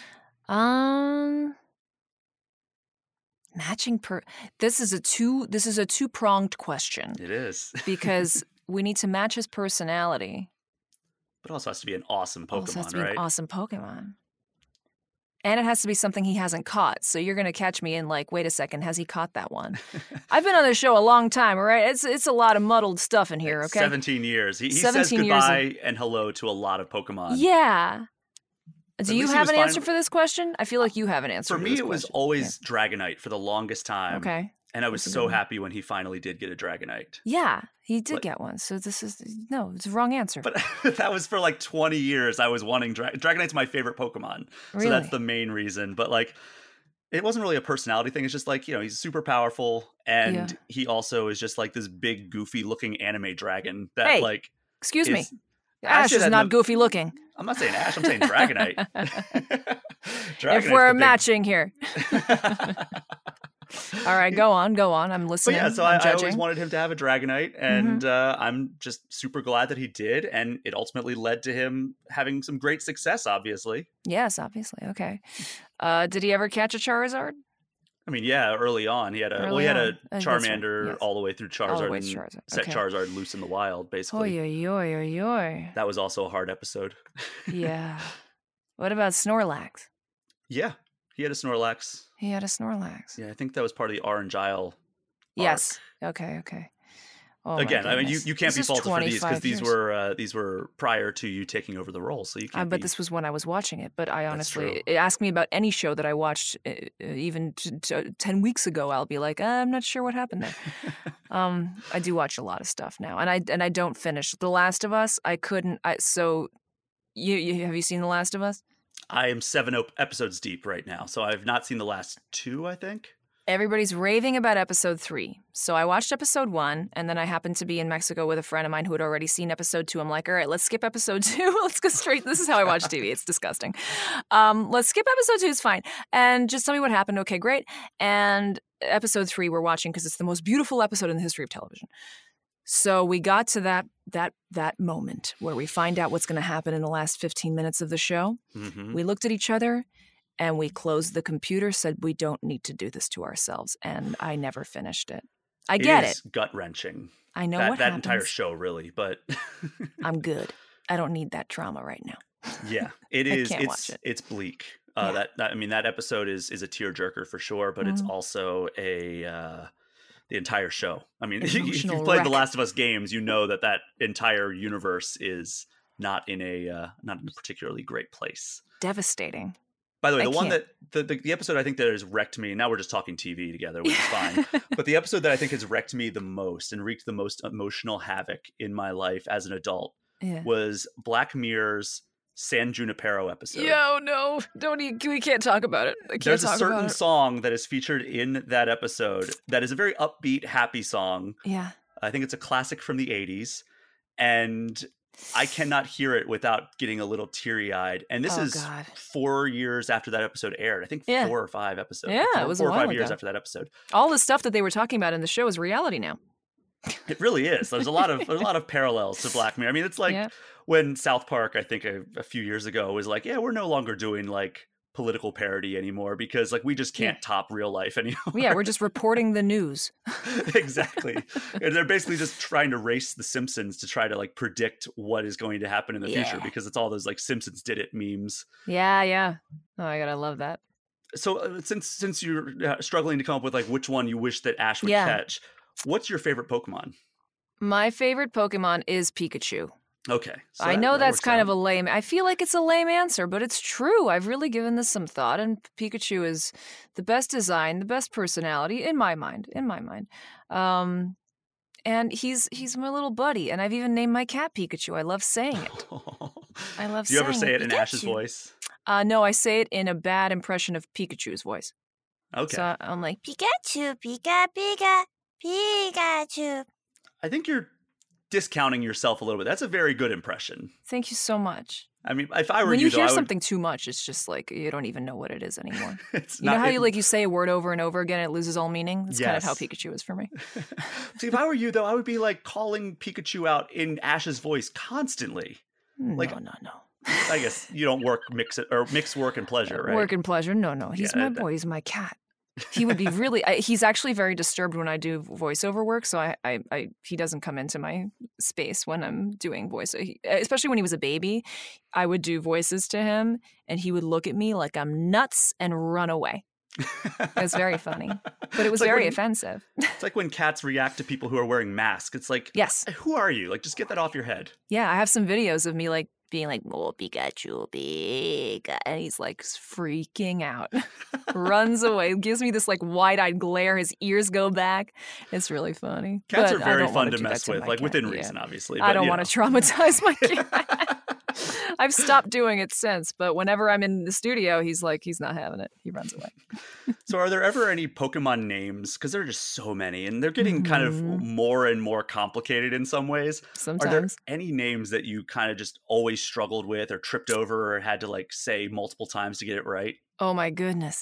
Speaker 2: Um, matching per. This is a two. This is a two pronged question
Speaker 1: It is.
Speaker 2: because we need to match his personality.
Speaker 1: But it also has to be an awesome
Speaker 2: Also has
Speaker 1: Pokemon,
Speaker 2: to be
Speaker 1: right?
Speaker 2: an awesome Pokemon. And it has to be something he hasn't caught. So you're gonna catch me in like, wait a second, has he caught that one? I've been on this show a long time, all right? It's it's a lot of muddled stuff in here, okay?
Speaker 1: seventeen years. He, he says
Speaker 2: seventeen years of-
Speaker 1: goodbye and hello to a lot of Pokemon.
Speaker 2: Yeah.
Speaker 1: At
Speaker 2: Do you
Speaker 1: least he
Speaker 2: have
Speaker 1: was
Speaker 2: an
Speaker 1: fine-
Speaker 2: answer for this question? I feel like you have an answer
Speaker 1: For
Speaker 2: for
Speaker 1: me,
Speaker 2: this
Speaker 1: it was
Speaker 2: question.
Speaker 1: always Dragonite for the longest time.
Speaker 2: Okay.
Speaker 1: And I was
Speaker 2: That's a
Speaker 1: so
Speaker 2: good one.
Speaker 1: happy when he finally did get a Dragonite.
Speaker 2: Yeah, he did
Speaker 1: Like-
Speaker 2: get one. So this is no, it's the wrong answer.
Speaker 1: But that was for like twenty years. I was wanting Dra- Dragonite's my favorite Pokemon. So that's
Speaker 2: Really?
Speaker 1: the main reason. But like, it wasn't really a personality thing. It's just like, you know, he's super powerful. And
Speaker 2: Yeah.
Speaker 1: he also is just like this big, goofy looking anime dragon that
Speaker 2: Hey,
Speaker 1: like,
Speaker 2: Excuse
Speaker 1: is-
Speaker 2: me.
Speaker 1: Ash
Speaker 2: Ash is
Speaker 1: had
Speaker 2: not
Speaker 1: no-
Speaker 2: goofy looking.
Speaker 1: I'm not saying Ash, I'm saying Dragonite.
Speaker 2: If
Speaker 1: Dragonite's
Speaker 2: we're
Speaker 1: the big-
Speaker 2: matching here. All right, go on, go on. I'm
Speaker 1: But
Speaker 2: listening.
Speaker 1: yeah, so
Speaker 2: I'm
Speaker 1: I, I
Speaker 2: judging. Mm-hmm.
Speaker 1: always wanted him to have a Dragonite, and uh, I'm just super glad that he did, and it ultimately led to him having some great success, obviously.
Speaker 2: Yes, obviously. Okay. Uh, did he ever catch a Charizard?
Speaker 1: I mean, yeah, early on, he had a well,
Speaker 2: Early
Speaker 1: he had
Speaker 2: on.
Speaker 1: a
Speaker 2: Uh, that's right,
Speaker 1: Charmander
Speaker 2: yes.
Speaker 1: all the way through Charizard,
Speaker 2: All the way
Speaker 1: and
Speaker 2: to Charizard,
Speaker 1: set
Speaker 2: okay.
Speaker 1: Charizard loose in the wild, basically.
Speaker 2: Oy, oy, oy, oy, oy.
Speaker 1: That was also a hard episode.
Speaker 2: Yeah. What about Snorlax?
Speaker 1: Yeah, he had a Snorlax.
Speaker 2: He had a Snorlax.
Speaker 1: Yeah, I think that was part of the Orange Isle.
Speaker 2: Yes. Okay, okay. Oh, my
Speaker 1: Again, I mean, you,
Speaker 2: goodness.
Speaker 1: you can't
Speaker 2: This
Speaker 1: be
Speaker 2: is
Speaker 1: faulted for these because
Speaker 2: twenty-five
Speaker 1: these
Speaker 2: years.
Speaker 1: were uh, these were prior to you taking over the role, so you
Speaker 2: Uh,
Speaker 1: can't.
Speaker 2: but
Speaker 1: be...
Speaker 2: this was when I was watching it. But I
Speaker 1: That's
Speaker 2: honestly,
Speaker 1: true.
Speaker 2: ask me about any show that I watched uh, uh, even t- t- ten weeks ago. I'll be like, uh, I'm not sure what happened there. um, I do watch a lot of stuff now, and I and I don't finish The Last of Us. I couldn't. I so, you, you have you seen The Last of Us?
Speaker 1: I am seven op- episodes deep right now, so I've not seen the last two, I think.
Speaker 2: Everybody's raving about episode three. So I watched episode one, and then I happened to be in Mexico with a friend of mine who had already seen episode two. I'm like, all right, let's skip episode two. Let's go straight. This is how I watch T V. It's disgusting. Um, let's skip episode two. It's fine. And just tell me what happened. Okay, great. And episode three we're watching because it's the most beautiful episode in the history of television. So we got to that that that moment where we find out what's going to happen in the last fifteen minutes of the show.
Speaker 1: Mm-hmm.
Speaker 2: We looked at each other and we closed the computer, said we don't need to do this to ourselves. And I never finished it. I get it.
Speaker 1: It is gut wrenching.
Speaker 2: I know
Speaker 1: that
Speaker 2: what
Speaker 1: that
Speaker 2: happens.
Speaker 1: entire show, really, but
Speaker 2: I'm good. I don't need that trauma right now.
Speaker 1: yeah, it
Speaker 2: I
Speaker 1: is.
Speaker 2: can't
Speaker 1: it's
Speaker 2: watch it.
Speaker 1: it's bleak. Uh,
Speaker 2: Yeah.
Speaker 1: that, that I mean, that episode is is a tearjerker for sure, but it's
Speaker 2: Mhm.
Speaker 1: also a uh, the entire show. I mean, if
Speaker 2: Emotional
Speaker 1: you've played the
Speaker 2: wreck.
Speaker 1: Last of Us games, you know that that entire universe is not in a uh, not in a particularly great place.
Speaker 2: Devastating.
Speaker 1: By the way,
Speaker 2: I
Speaker 1: the one
Speaker 2: can't.
Speaker 1: that the, the the episode I think that has wrecked me. Now we're just talking T V together, which is fine. But the episode that I think has wrecked me the most and wreaked the most emotional havoc in my life as an adult
Speaker 2: Yeah.
Speaker 1: was Black Mirror's San Junipero episode.
Speaker 2: Yo, no. Don't e- we can't talk about it. I can't
Speaker 1: There's a
Speaker 2: talk
Speaker 1: certain
Speaker 2: about it.
Speaker 1: song that is featured in that episode that is a very upbeat, happy song.
Speaker 2: Yeah.
Speaker 1: I think it's a classic from the eighties. And I cannot hear it without getting a little teary-eyed. And this
Speaker 2: Oh,
Speaker 1: is
Speaker 2: God.
Speaker 1: four years after that episode aired. I think
Speaker 2: Yeah.
Speaker 1: four or five episodes.
Speaker 2: Yeah,
Speaker 1: four,
Speaker 2: it was a
Speaker 1: four or
Speaker 2: while
Speaker 1: five years
Speaker 2: ago.
Speaker 1: after that episode.
Speaker 2: All the stuff that they were talking about in the show is reality now.
Speaker 1: It really is. There's a lot of there's a lot of parallels to Black Mirror. I mean, it's like
Speaker 2: Yeah.
Speaker 1: when South Park, I think a, a few years ago, was like, yeah, we're no longer doing like political parody anymore because like we just can't
Speaker 2: Yeah.
Speaker 1: top real life anymore.
Speaker 2: Yeah, we're just reporting the news.
Speaker 1: Exactly. And they're basically just trying to race the Simpsons to try to like predict what is going to happen in the future
Speaker 2: Yeah.
Speaker 1: because it's all those like Simpsons did it memes.
Speaker 2: Yeah, yeah. Oh my God, I love that.
Speaker 1: So uh, since since you're uh, struggling to come up with like which one you wish that Ash would
Speaker 2: Yeah.
Speaker 1: catch, what's your favorite Pokemon?
Speaker 2: My favorite Pokemon is Pikachu.
Speaker 1: Okay. So
Speaker 2: I
Speaker 1: that-
Speaker 2: know
Speaker 1: that
Speaker 2: that's
Speaker 1: works
Speaker 2: kind
Speaker 1: out.
Speaker 2: of a lame. I feel like it's a lame answer, but it's true. I've really given this some thought, and Pikachu is the best design, the best personality in my mind. In my mind, um, and he's he's my little buddy, and I've even named my cat Pikachu. I love saying it. I love
Speaker 1: Do you ever
Speaker 2: saying
Speaker 1: say
Speaker 2: it,
Speaker 1: it in Ash's
Speaker 2: Pikachu.
Speaker 1: voice?
Speaker 2: Uh, no, I say it in a bad impression of Pikachu's voice.
Speaker 1: Okay.
Speaker 2: So I'm like Pikachu, Pika, Pika, Pikachu.
Speaker 1: I think you're discounting yourself a little bit. That's a very good impression.
Speaker 2: Thank you so much.
Speaker 1: I mean, if I were
Speaker 2: When
Speaker 1: you,
Speaker 2: you
Speaker 1: though,
Speaker 2: hear
Speaker 1: I would,
Speaker 2: something too much, it's just like you don't even know what it is anymore.
Speaker 1: it's
Speaker 2: You
Speaker 1: not,
Speaker 2: know how
Speaker 1: it-
Speaker 2: you like you say a word over and over again, it loses all meaning. That's kind of how
Speaker 1: Yes.
Speaker 2: Pikachu is for me.
Speaker 1: See, if I were you, though, I would be like calling Pikachu out in Ash's voice constantly. Like-
Speaker 2: no, no, no.
Speaker 1: I guess you don't work mix it or mix work and pleasure, right?
Speaker 2: Work and pleasure. No, no. He's
Speaker 1: Yeah,
Speaker 2: my
Speaker 1: that-
Speaker 2: boy. He's my cat. He would be really. I, he's actually very disturbed when I do voiceover work. So I, I, I he doesn't come into my space when I'm doing voice. He, especially when he was a baby, I would do voices to him, and he would look at me like I'm nuts and run away. It was very funny, but it was
Speaker 1: It's like
Speaker 2: very
Speaker 1: when-
Speaker 2: offensive.
Speaker 1: It's like when cats react to people who are wearing masks. It's like,
Speaker 2: Yes.
Speaker 1: who are you? Like, just get that off your head.
Speaker 2: Yeah, I have some videos of me like being like, "Oh, Pikachu, Pika," and he's like freaking out, runs away, gives me this like wide-eyed glare. His ears go back. It's really funny.
Speaker 1: Cats
Speaker 2: But
Speaker 1: are
Speaker 2: I
Speaker 1: very
Speaker 2: don't
Speaker 1: fun
Speaker 2: wanna
Speaker 1: to
Speaker 2: do that
Speaker 1: mess
Speaker 2: to
Speaker 1: with,
Speaker 2: my
Speaker 1: like
Speaker 2: cat.
Speaker 1: within
Speaker 2: Yeah.
Speaker 1: reason, obviously.
Speaker 2: I
Speaker 1: but,
Speaker 2: don't
Speaker 1: you
Speaker 2: want
Speaker 1: know.
Speaker 2: to traumatize my cat. I've stopped doing it since, but whenever I'm in the studio, he's like, he's not having it. He runs away.
Speaker 1: So, are there ever any Pokemon names? Because there are just so many, and they're getting kind of
Speaker 2: Mhm.
Speaker 1: more and more complicated in some ways. Are there
Speaker 2: Sometimes.
Speaker 1: any names that you kind of just always struggled with, or tripped over, or had to like say multiple times to get it right?
Speaker 2: Oh my goodness.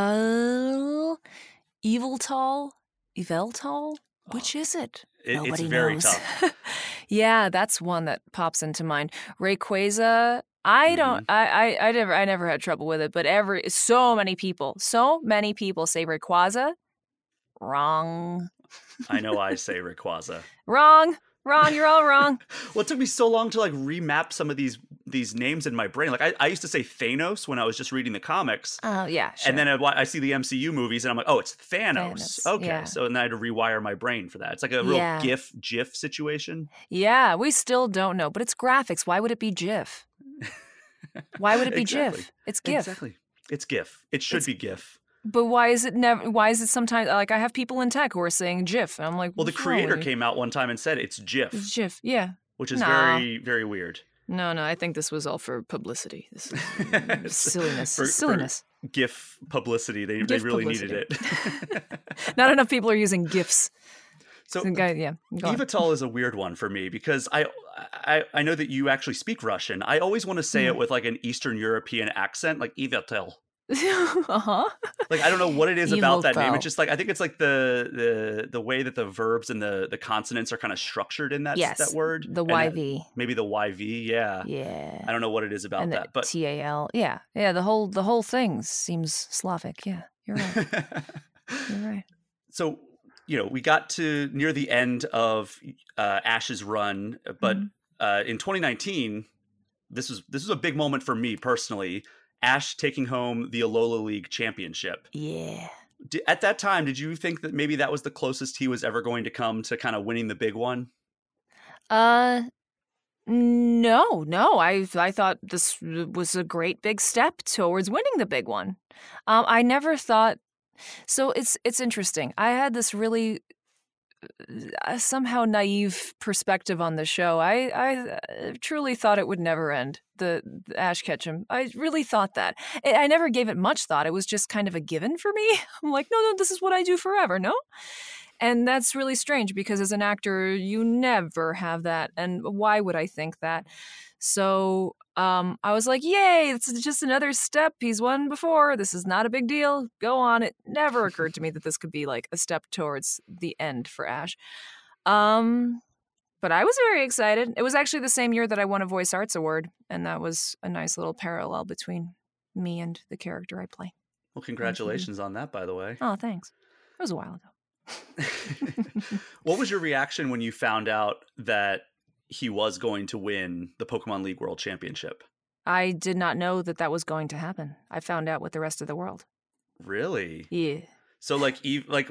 Speaker 2: Uh, Eviltal? Eveltal? Which is it?
Speaker 1: It- it's
Speaker 2: Nobody
Speaker 1: very
Speaker 2: knows.
Speaker 1: tough.
Speaker 2: Yeah, that's one that pops into mind. Rayquaza. I don't. I, I. I never. I never had trouble with it. But every so many people, so many people say Rayquaza. Wrong.
Speaker 1: I know I say Rayquaza.
Speaker 2: Wrong. Wrong. You're all wrong.
Speaker 1: Well, it took me so long to like remap some of these these names in my brain. Like I, I used to say Thanos when I was just reading the comics.
Speaker 2: Oh yeah. Sure.
Speaker 1: And then I, wa- I see the M C U movies, and I'm like, "Oh, it's Thanos."
Speaker 2: Thanos,
Speaker 1: Okay,
Speaker 2: yeah.
Speaker 1: so then I had to rewire my brain for that. It's like a real
Speaker 2: Yeah.
Speaker 1: GIF GIF situation.
Speaker 2: yeah, we still don't know, but it's graphics. Why would it be GIF? Why would it be
Speaker 1: Exactly.
Speaker 2: GIF? It's GIF.
Speaker 1: Exactly. It's GIF. It should
Speaker 2: It's-
Speaker 1: be GIF.
Speaker 2: But why is it never? Why is it sometimes like I have people in tech who are saying GIF, and I'm like,
Speaker 1: Well, the
Speaker 2: "What's wrong with
Speaker 1: creator
Speaker 2: you?"
Speaker 1: came out one time and said it's GIF,
Speaker 2: It's GIF. Yeah.
Speaker 1: which is
Speaker 2: Nah.
Speaker 1: very very weird.
Speaker 2: No, no. I think this was all for publicity. This is
Speaker 1: It's
Speaker 2: silliness.
Speaker 1: for- for-
Speaker 2: silliness.
Speaker 1: GIF publicity. They they
Speaker 2: GIF
Speaker 1: really
Speaker 2: publicity.
Speaker 1: needed it.
Speaker 2: Not enough people are using GIFs.
Speaker 1: So
Speaker 2: So, guy, yeah. Go on.
Speaker 1: Evital is a weird one for me because I, I I know that you actually speak Russian. I always want to say
Speaker 2: Hmm.
Speaker 1: it with like an Eastern European accent, like Evital.
Speaker 2: uh huh.
Speaker 1: Like I don't know what it is about that name.
Speaker 2: Evital.
Speaker 1: It's just like I think it's like the the the way that the verbs and the the consonants are kind of structured in that
Speaker 2: Yes.
Speaker 1: that word.
Speaker 2: The
Speaker 1: And
Speaker 2: Y
Speaker 1: that-
Speaker 2: V.
Speaker 1: maybe the Y V. Yeah.
Speaker 2: Yeah.
Speaker 1: I don't know what it is about
Speaker 2: And the
Speaker 1: that, but
Speaker 2: T A L. Yeah. Yeah. The whole the whole thing seems Slavic. Yeah. You're right. You're right.
Speaker 1: so you know we got to near the end of uh, Ash's run, but
Speaker 2: Mhm.
Speaker 1: uh, in twenty nineteen, this was this was a big moment for me personally. Ash taking home the Alola League championship.
Speaker 2: Yeah.
Speaker 1: Di- At that time, did you think that maybe that was the closest he was ever going to come to kind of winning the big one?
Speaker 2: Uh. No, no. I I thought this was a great big step towards winning the big one. Um, I never thought. So it's it's interesting. I had this really uh, somehow naive perspective on the show. I I uh, truly thought it would never end. The, the Ash Ketchum. I really thought that. I, I never gave it much thought. It was just kind of a given for me. I'm like, no, no, this is what I do forever. No. And that's really strange because as an actor, you never have that. And why would I think that? So um, I was like, yay, it's just another step. He's won before. This is not a big deal. Go on. It never occurred to me that this could be like a step towards the end for Ash. Um, but I was very excited. It was actually the same year that I won a Voice Arts Award. And that was a nice little parallel between me and the character I play.
Speaker 1: Well, congratulations on that, by the way.
Speaker 2: Oh, thanks. It was a while ago.
Speaker 1: What was your reaction when you found out that he was going to win the Pokemon League World Championship?
Speaker 2: I did not know that that was going to happen. I found out with the rest of the world.
Speaker 1: Really?
Speaker 2: Yeah.
Speaker 1: So, like, Eve, like,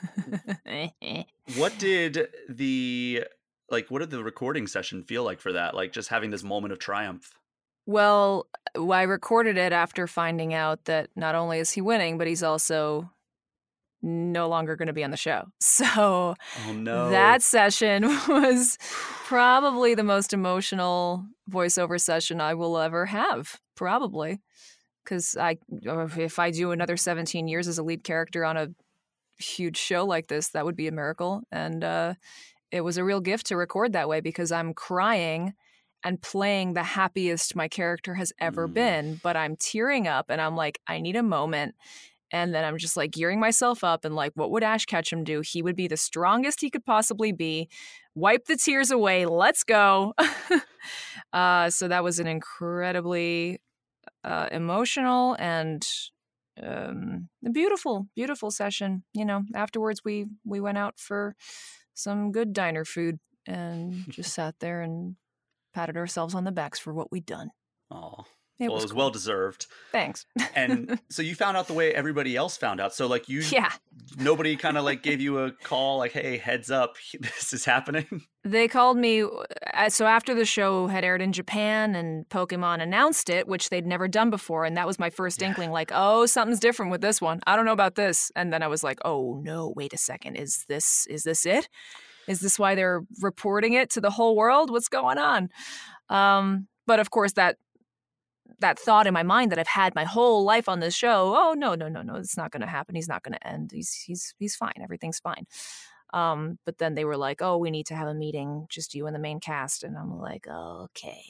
Speaker 1: what did the like, what did the recording session feel like for that? Like, just having this moment of triumph.
Speaker 2: Well, I recorded it after finding out that not only is he winning, but he's also no longer going to be on the show. So
Speaker 1: oh, no.
Speaker 2: that session was probably the most emotional voiceover session I will ever have, probably. Because I, if I do another seventeen years as a lead character on a huge show like this, that would be a miracle. And uh, it was a real gift to record that way because I'm crying and playing the happiest my character has ever
Speaker 1: Mm.
Speaker 2: been, but I'm tearing up and I'm like, I need a moment. And then I'm just like gearing myself up and like, what would Ash Ketchum do? He would be the strongest he could possibly be. Wipe the tears away. Let's go. uh, so that was an incredibly uh, emotional and um, a beautiful, beautiful session. You know, afterwards we we went out for some good diner food and just sat there and patted ourselves on the backs for what we'd done.
Speaker 1: Oh,
Speaker 2: It
Speaker 1: well,
Speaker 2: was
Speaker 1: it was
Speaker 2: cool.
Speaker 1: well deserved.
Speaker 2: Thanks.
Speaker 1: And so you found out the way everybody else found out. So like you,
Speaker 2: Yeah.
Speaker 1: nobody kind of like gave you a call like, hey, heads up, this is happening.
Speaker 2: They called me. uh, So after the show had aired in Japan and Pokemon announced it, which they'd never done before. And that was my first
Speaker 1: Yeah.
Speaker 2: inkling, like, oh, something's different with this one. I don't know about this. And then I was like, oh, no, wait a second. Is this, is this it? Is this why they're reporting it to the whole world? What's going on? Um, but of course, that that thought in my mind that I've had my whole life on this show, oh, no, no, no, no, it's not going to happen. He's not going to end. He's he's he's fine. Everything's fine. Um, but then they were like, oh, we need to have a meeting, just you and the main cast. And I'm like, okay,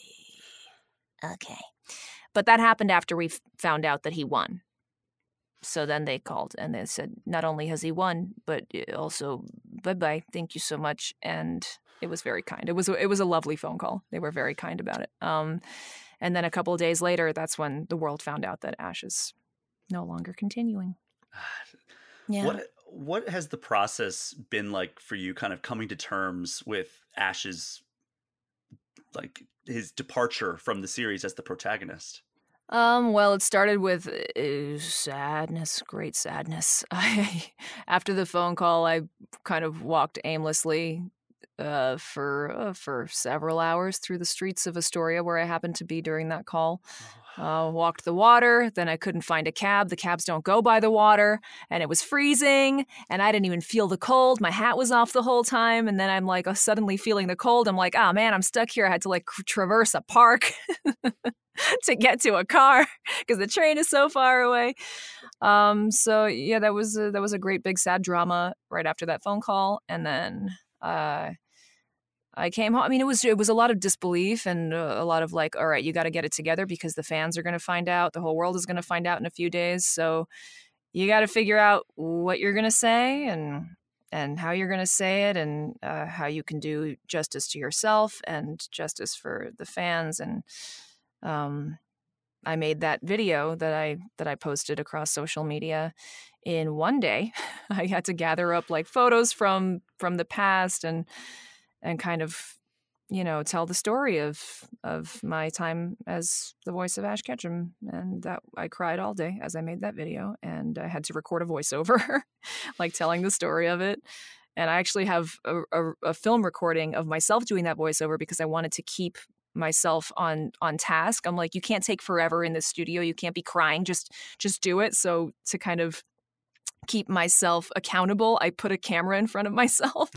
Speaker 2: okay. But that happened after we f- found out that he won. So then they called and they said, not only has he won, but also, bye-bye, thank you so much. And it was very kind. It was it was a lovely phone call. They were very kind about it. Um, and then a couple of days later, that's when the world found out that Ash is no longer continuing. Yeah.
Speaker 1: What what has the process been like for you, kind of coming to terms with Ash's, like, his departure from the series as the protagonist?
Speaker 2: Um, well, it started with uh, sadness, great sadness. I, after the phone call, I kind of walked aimlessly uh, for uh, for several hours through the streets of Astoria, where I happened to be during that call. Uh, walked the water, then I couldn't find a cab. The cabs don't go by the water, and it was freezing, and I didn't even feel the cold. My hat was off the whole time, and then I'm like uh, suddenly feeling the cold. I'm like, oh man, I'm stuck here. I had to like traverse a park to get to a car because the train is so far away. Um, so yeah, that was a, that was a great big sad drama right after that phone call, and then uh, I came home. I mean, it was it was a lot of disbelief and uh, a lot of like, all right, you got to get it together because the fans are going to find out, the whole world is going to find out in a few days. So you got to figure out what you're going to say and and how you're going to say it and uh, how you can do justice to yourself and justice for the fans. And um, I made that video that I that I posted across social media in one day. I had to gather up like photos from from the past and and kind of, you know, tell the story of of my time as the voice of Ash Ketchum. And that I cried all day as I made that video, and I had to record a voiceover, like telling the story of it. And I actually have a, a, a film recording of myself doing that voiceover because I wanted to keep myself on on task. I'm like, you can't take forever in the studio. You can't be crying. Just just do it. So to kind of keep myself accountable, I put a camera in front of myself.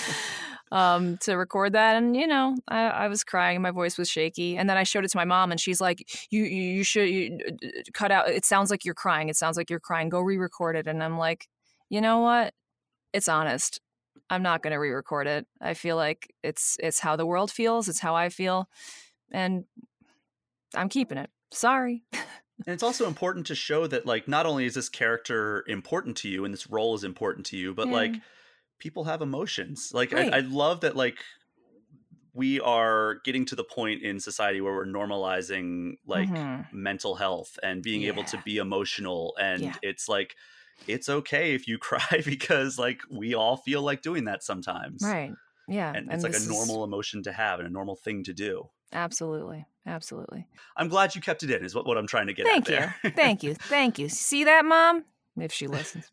Speaker 2: Um, to record that. And, you know, I, I was crying. My voice was shaky. And then I showed it to my mom and she's like, you you, you should you, uh, cut out. It sounds like you're crying. It sounds like you're crying. Go re-record it. And I'm like, you know what? It's honest. I'm not going to re-record it. I feel like it's it's how the world feels. It's how I feel. And I'm keeping it. Sorry.
Speaker 1: And it's also important to show that, like, not only is this character important to you and this role is important to you, but
Speaker 2: Yeah.
Speaker 1: like, people have emotions. Like,
Speaker 2: Right.
Speaker 1: I, I love that, like, we are getting to the point in society where we're normalizing like
Speaker 2: Mhm.
Speaker 1: mental health and being able to
Speaker 2: Yeah.
Speaker 1: be emotional. And
Speaker 2: Yeah.
Speaker 1: it's like, it's okay if you cry because like we all feel like doing that sometimes.
Speaker 2: Right. Yeah,
Speaker 1: And it's
Speaker 2: and
Speaker 1: like a
Speaker 2: this is
Speaker 1: normal emotion to have and a normal thing to do.
Speaker 2: absolutely, absolutely.
Speaker 1: I'm glad you kept it in, is what, what I'm trying to get at
Speaker 2: Thank
Speaker 1: there.
Speaker 2: you. Thank you. Thank you. See that, Mom? If she listens.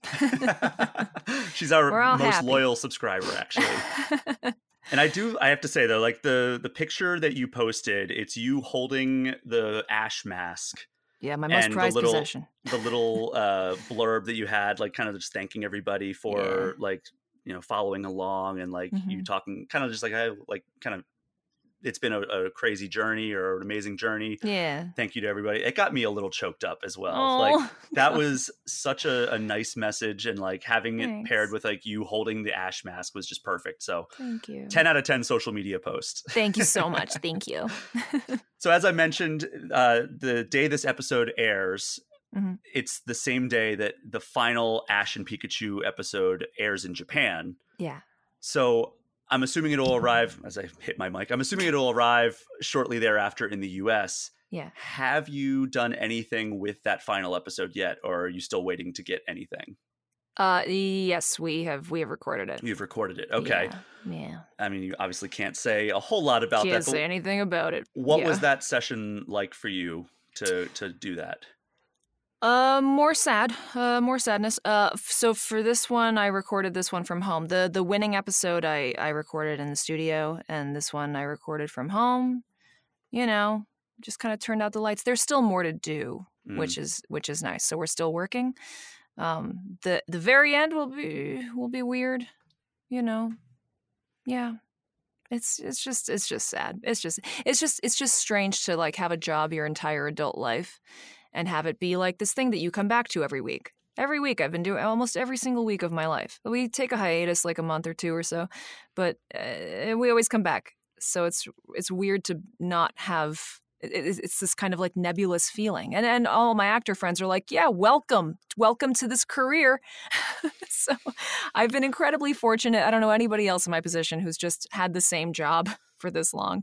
Speaker 1: She's our
Speaker 2: We're all
Speaker 1: most
Speaker 2: happy.
Speaker 1: loyal subscriber, actually. And I do, I have to say though, like the the picture that you posted, it's you holding the Ash mask
Speaker 2: Yeah, my most
Speaker 1: and the
Speaker 2: prized
Speaker 1: little
Speaker 2: possession.
Speaker 1: the little uh, blurb that you had, like kind of just thanking everybody
Speaker 2: Yeah.
Speaker 1: for like you know following along and like you
Speaker 2: Mhm.
Speaker 1: talking, kind of just like I like kind of it's been a, a crazy journey or an amazing journey.
Speaker 2: Yeah.
Speaker 1: Thank you to everybody. It got me a little choked up as well. Like
Speaker 2: Oh,
Speaker 1: that
Speaker 2: God.
Speaker 1: was such a, a nice message, and like having it paired
Speaker 2: Thanks.
Speaker 1: with like you holding the Ash mask was just perfect. So
Speaker 2: Thank you.
Speaker 1: ten out of ten social media posts.
Speaker 2: Thank you so much. Thank you.
Speaker 1: So as I mentioned, uh, the day this episode airs,
Speaker 2: Mhm.
Speaker 1: it's the same day that the final Ash and Pikachu episode airs in Japan.
Speaker 2: Yeah.
Speaker 1: So I'm assuming it'll arrive, as I hit my mic, I'm assuming it'll arrive shortly thereafter in the U S.
Speaker 2: Yeah.
Speaker 1: Have you done anything with that final episode yet, or are you still waiting to get anything?
Speaker 2: Uh, yes, we have we have recorded it.
Speaker 1: You've recorded it. Okay.
Speaker 2: Yeah. Yeah.
Speaker 1: I mean, you obviously can't say a whole lot about
Speaker 2: Can't
Speaker 1: that,
Speaker 2: say
Speaker 1: but
Speaker 2: anything about it.
Speaker 1: what
Speaker 2: Yeah.
Speaker 1: was that session like for you to to do that?
Speaker 2: Uh, more sad, uh, more sadness. Uh, f- so for this one, I recorded this one from home. The the winning episode, I I recorded in the studio, and this one I recorded from home. You know, just kind of turned out the lights. There's still more to do,
Speaker 1: Mm.
Speaker 2: which is which is nice. So we're still working. Um, the the very end will be will be weird. You know, yeah. It's it's just it's just sad. It's just it's just it's just strange to like have a job your entire adult life and have it be like this thing that you come back to every week. Every week I've been doing almost every single week of my life. We take a hiatus like a month or two or so, but uh, we always come back. So it's it's weird to not have it, it's it's this kind of like nebulous feeling. And and all my actor friends are like, "Yeah, welcome. Welcome to this career." So I've been incredibly fortunate. I don't know anybody else in my position who's just had the same job for this long.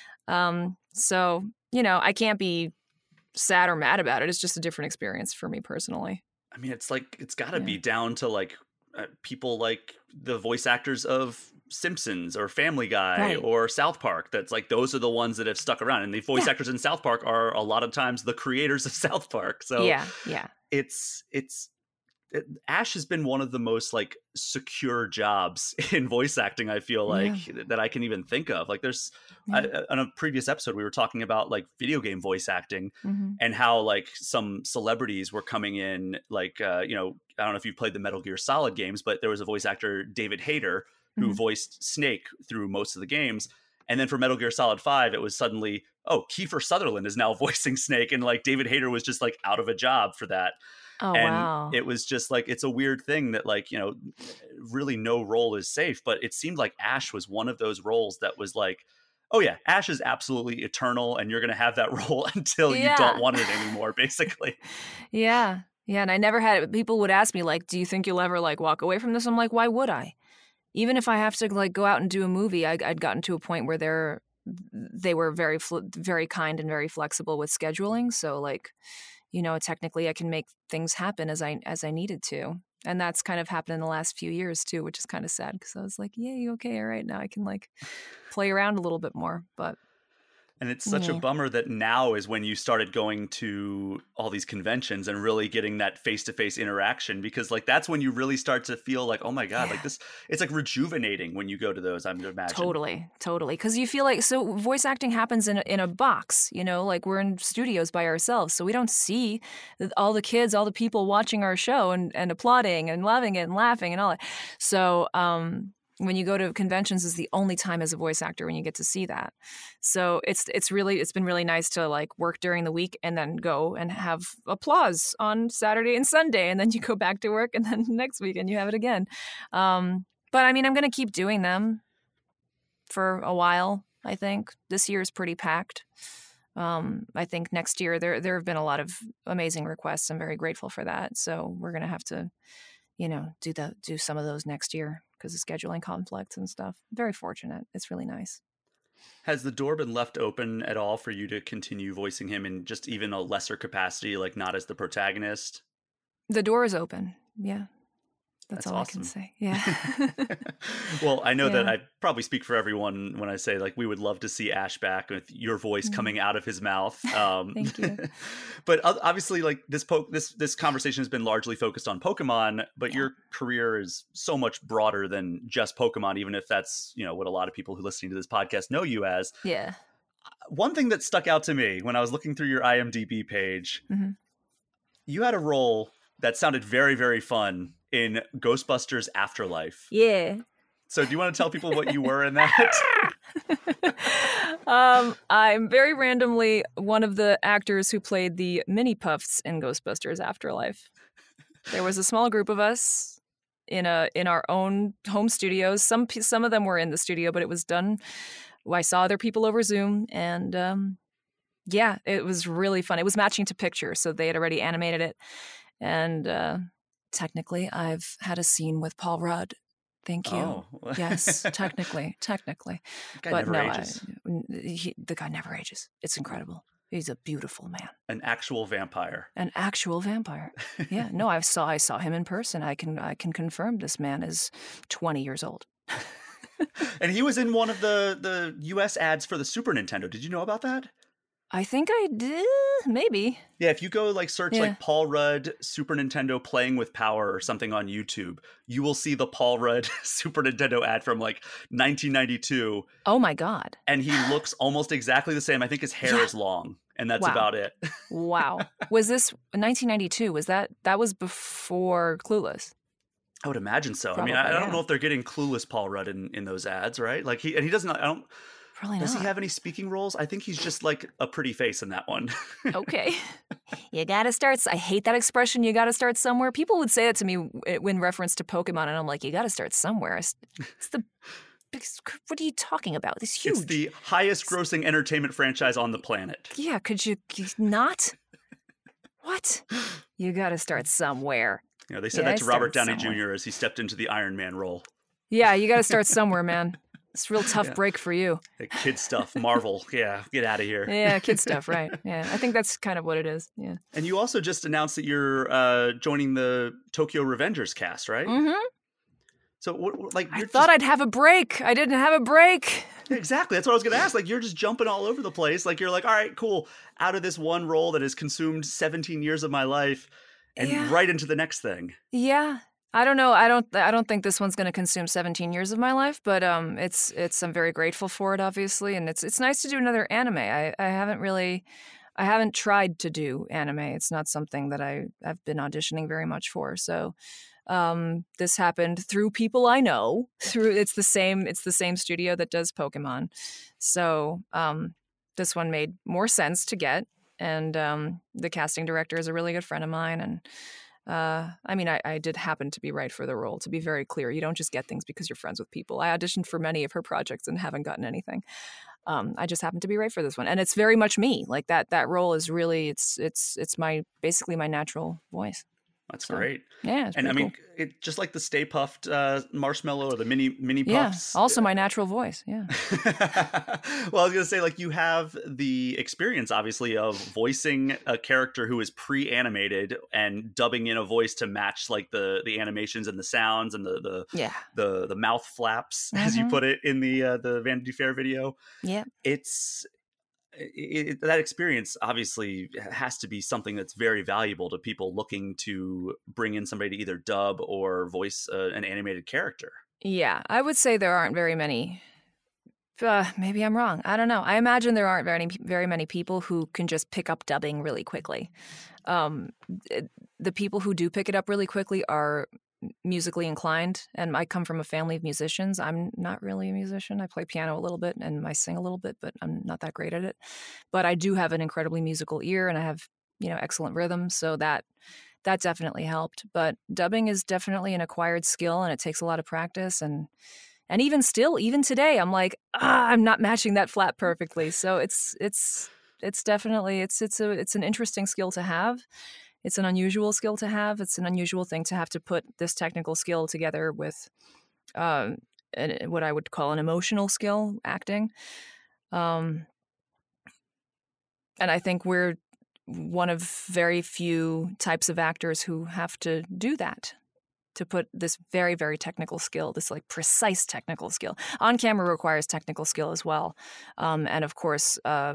Speaker 2: Um, so, you know, I can't be sad or mad about it. It's just a different experience for me personally.
Speaker 1: I mean, it's like it's got to
Speaker 2: Yeah.
Speaker 1: be down to like uh, people like the voice actors of Simpsons or Family Guy
Speaker 2: Right.
Speaker 1: or South Park. That's like those are the ones that have stuck around, and the voice
Speaker 2: Yeah.
Speaker 1: actors in South Park are a lot of times the creators of South Park. So
Speaker 2: Yeah, yeah.
Speaker 1: it's it's it, Ash has been one of the most like secure jobs in voice acting, I feel like, that I can even think of. Like there's
Speaker 2: Yeah.
Speaker 1: I, on a previous episode we were talking about like video game voice acting
Speaker 2: Mhm.
Speaker 1: and how like some celebrities were coming in, like uh you know I don't know if you've played the Metal Gear Solid games, but there was a voice actor, David Hayter, who
Speaker 2: Mhm.
Speaker 1: voiced Snake through most of the games. And then for Metal Gear Solid five, it was suddenly, oh, Kiefer Sutherland is now voicing Snake, and like David Hayter was just like out of a job for that.
Speaker 2: Oh,
Speaker 1: And
Speaker 2: wow.
Speaker 1: it was just like, it's a weird thing that like, you know, really no role is safe, but it seemed like Ash was one of those roles that was like, oh yeah, Ash is absolutely eternal and you're going to have that role until you
Speaker 2: Yeah.
Speaker 1: don't want it anymore, basically.
Speaker 2: Yeah. Yeah, and I never had it. People would ask me like, "Do you think you'll ever like walk away from this?" I'm like, "Why would I? Even if I have to like go out and do a movie, I, I'd gotten to a point where they're they were very fl- very kind and very flexible with scheduling. So like, you know, technically I can make things happen as I as I needed to. And that's kind of happened in the last few years too, which is kind of sad because I was like, yay, okay, all right, now I can like play around a little bit more. But
Speaker 1: And it's such a
Speaker 2: yeah.
Speaker 1: bummer that now is when you started going to all these conventions and really getting that face-to-face interaction, because like that's when you really start to feel like, oh my God,
Speaker 2: Yeah.
Speaker 1: like this, it's like rejuvenating when you go to those, I'm imagine.
Speaker 2: Totally, totally. Because you feel like, so voice acting happens in a, in a box, you know, like we're in studios by ourselves. So we don't see th- all the kids, all the people watching our show and, and applauding and loving it and laughing and all that. So um, when you go to conventions is the only time as a voice actor when you get to see that. So it's it's really, it's been really nice to like work during the week and then go and have applause on Saturday and Sunday. And then you go back to work and then next weekend you have it again. Um, but I mean, I'm going to keep doing them for a while. I think this year is pretty packed. Um, I think next year there there have been a lot of amazing requests. I'm very grateful for that. So we're gonna have to, you know, do the do some of those next year because of scheduling conflicts and stuff. Very fortunate. It's really nice.
Speaker 1: Has the door been left open at all for you to continue voicing him in just even a lesser capacity, like not as the protagonist?
Speaker 2: The door is open. Yeah. That's,
Speaker 1: That's
Speaker 2: all
Speaker 1: awesome.
Speaker 2: I can say. Yeah.
Speaker 1: Well, I know
Speaker 2: yeah.
Speaker 1: that I probably speak for everyone when I say like we would love to see Ash back with your voice
Speaker 2: Mm.
Speaker 1: coming out of his mouth. Um,
Speaker 2: Thank you.
Speaker 1: but o- obviously, like this po- this this conversation has been largely focused on Pokemon, but
Speaker 2: Yeah.
Speaker 1: your career is so much broader than just Pokemon. Even if that's you know what a lot of people who listening to this podcast know you as.
Speaker 2: Yeah.
Speaker 1: One thing that stuck out to me when I was looking through your I M D B page,
Speaker 2: hmm
Speaker 1: you had a role that sounded very very fun in Ghostbusters Afterlife.
Speaker 2: Yeah.
Speaker 1: So do you want to tell people what you were in that?
Speaker 2: um, I'm very randomly one of the actors who played the Mini Puffs in Ghostbusters Afterlife. There was a small group of us in a in our own home studios. Some pe- some of them were in the studio, but it was done. I saw other people over Zoom, and um, yeah, it was really fun. It was matching to picture, so they had already animated it, and uh, technically, I've had a scene with Paul Rudd. Thank you.
Speaker 1: Oh.
Speaker 2: Yes, technically, technically.
Speaker 1: Guy
Speaker 2: but
Speaker 1: never
Speaker 2: no,
Speaker 1: ages.
Speaker 2: I, n- he, the guy never ages. It's incredible. He's a beautiful man,
Speaker 1: An actual vampire.
Speaker 2: an actual vampire. Yeah, no, I saw I saw him in person. I can I can confirm this man is twenty years old.
Speaker 1: And he was in one of the the U S ads for the Super Nintendo. Did you know about that?
Speaker 2: I think I did, maybe.
Speaker 1: Yeah, if you go like search
Speaker 2: Yeah.
Speaker 1: like Paul Rudd Super Nintendo playing with power or something on YouTube, you will see the Paul Rudd Super Nintendo ad from like nineteen ninety-two,
Speaker 2: Oh my God!
Speaker 1: and he looks almost exactly the same. I think his hair
Speaker 2: Yeah.
Speaker 1: is long, and that's
Speaker 2: Wow.
Speaker 1: about it.
Speaker 2: Wow. Was this nineteen ninety-two? Was that that was before Clueless?
Speaker 1: I would imagine so. I mean, I, I
Speaker 2: Probably,
Speaker 1: don't
Speaker 2: yeah.
Speaker 1: know if they're getting clueless Paul Rudd in, in those ads, right? Like he and he doesn't. I don't.
Speaker 2: Probably
Speaker 1: Does
Speaker 2: not.
Speaker 1: he have any speaking roles? I think he's just like a pretty face in that one.
Speaker 2: Okay. You gotta start. s- I hate that expression. You gotta start somewhere. People would say that to me w- in reference to Pokemon, and I'm like, you gotta start somewhere. It's, it's the. it's- What are you talking about? It's huge.
Speaker 1: It's the highest grossing entertainment franchise on the planet.
Speaker 2: Yeah. Could you c- not? What? You gotta start somewhere.
Speaker 1: You know, they said
Speaker 2: Yeah,
Speaker 1: that
Speaker 2: I
Speaker 1: to Robert
Speaker 2: started
Speaker 1: Downey
Speaker 2: somewhere.
Speaker 1: Junior as he stepped into the Iron Man role.
Speaker 2: Yeah, you gotta start somewhere, man. It's a real tough
Speaker 1: Yeah.
Speaker 2: break for you.
Speaker 1: Like, kid stuff, Marvel. Yeah, get out of here.
Speaker 2: Yeah, kid stuff, right? Yeah, I think that's kind of what it is. Yeah.
Speaker 1: And you also just announced that you're uh, joining the Tokyo Revengers cast, right?
Speaker 2: hmm
Speaker 1: So, what, what- like,
Speaker 2: I
Speaker 1: you're
Speaker 2: thought
Speaker 1: just,
Speaker 2: I'd have a break. I didn't have a break.
Speaker 1: Yeah, exactly. That's what I was going to ask. Like, you're just jumping all over the place. Like, you're like, all right, cool. Out of this one role that has consumed seventeen years of my life, and
Speaker 2: Yeah.
Speaker 1: right into the next thing.
Speaker 2: Yeah. I don't know. I don't. I don't think this one's going to consume seventeen years of my life, but um, it's it's. I'm very grateful for it, obviously, and it's it's nice to do another anime. I I haven't really, I haven't tried to do anime. It's not something that I I've been auditioning very much for. So, um, this happened through people I know. Through it's the same. It's the same studio that does Pokemon. So, um, this one made more sense to get, and um, the casting director is a really good friend of mine, and. Uh, I mean, I, I did happen to be right for the role, to be very clear. You don't just get things because you're friends with people. I auditioned for many of her projects and haven't gotten anything. Um, I just happened to be right for this one. And it's very much me. Like that that role is really it's it's it's my basically my natural voice.
Speaker 1: That's
Speaker 2: So,
Speaker 1: great.
Speaker 2: Yeah, it's
Speaker 1: And I
Speaker 2: pretty
Speaker 1: mean,
Speaker 2: cool.
Speaker 1: it just like the Stay Puffed uh, marshmallow or the mini mini
Speaker 2: Yeah,
Speaker 1: puffs.
Speaker 2: also my natural voice. Yeah.
Speaker 1: Well, I was gonna say, like, you have the experience, obviously, of voicing a character who is pre-animated and dubbing in a voice to match like the the animations and the sounds and the the
Speaker 2: Yeah.
Speaker 1: the, the mouth flaps, as you
Speaker 2: Mhm.
Speaker 1: put it in the uh, the Vanity Fair video.
Speaker 2: Yeah.
Speaker 1: It's it, it- that experience obviously has to be something that's very valuable to people looking to bring in somebody to either dub or voice uh, an animated character.
Speaker 2: Yeah. I would say there aren't very many. Uh, maybe I'm wrong. I don't know. I imagine there aren't very very many people who can just pick up dubbing really quickly. Um, it- the people who do pick it up really quickly are musically inclined, and I come from a family of musicians. I'm not really a musician. I play piano a little bit and I sing a little bit, but I'm not that great at it. But I do have an incredibly musical ear, and I have you know excellent rhythm, so that that definitely helped. But dubbing is definitely an acquired skill, and it takes a lot of practice. And and even still, even today, I'm like, ah, I'm not matching that flat perfectly. So it's it's it's definitely it's it's a it's an interesting skill to have. It's an unusual skill to have. It's an unusual thing to have to put this technical skill together with um, an, what I would call an emotional skill, acting. Um, and I think we're one of very few types of actors who have to do that, to put this very, very technical skill, this like precise technical skill. On camera requires technical skill as well. Um, and of course, uh,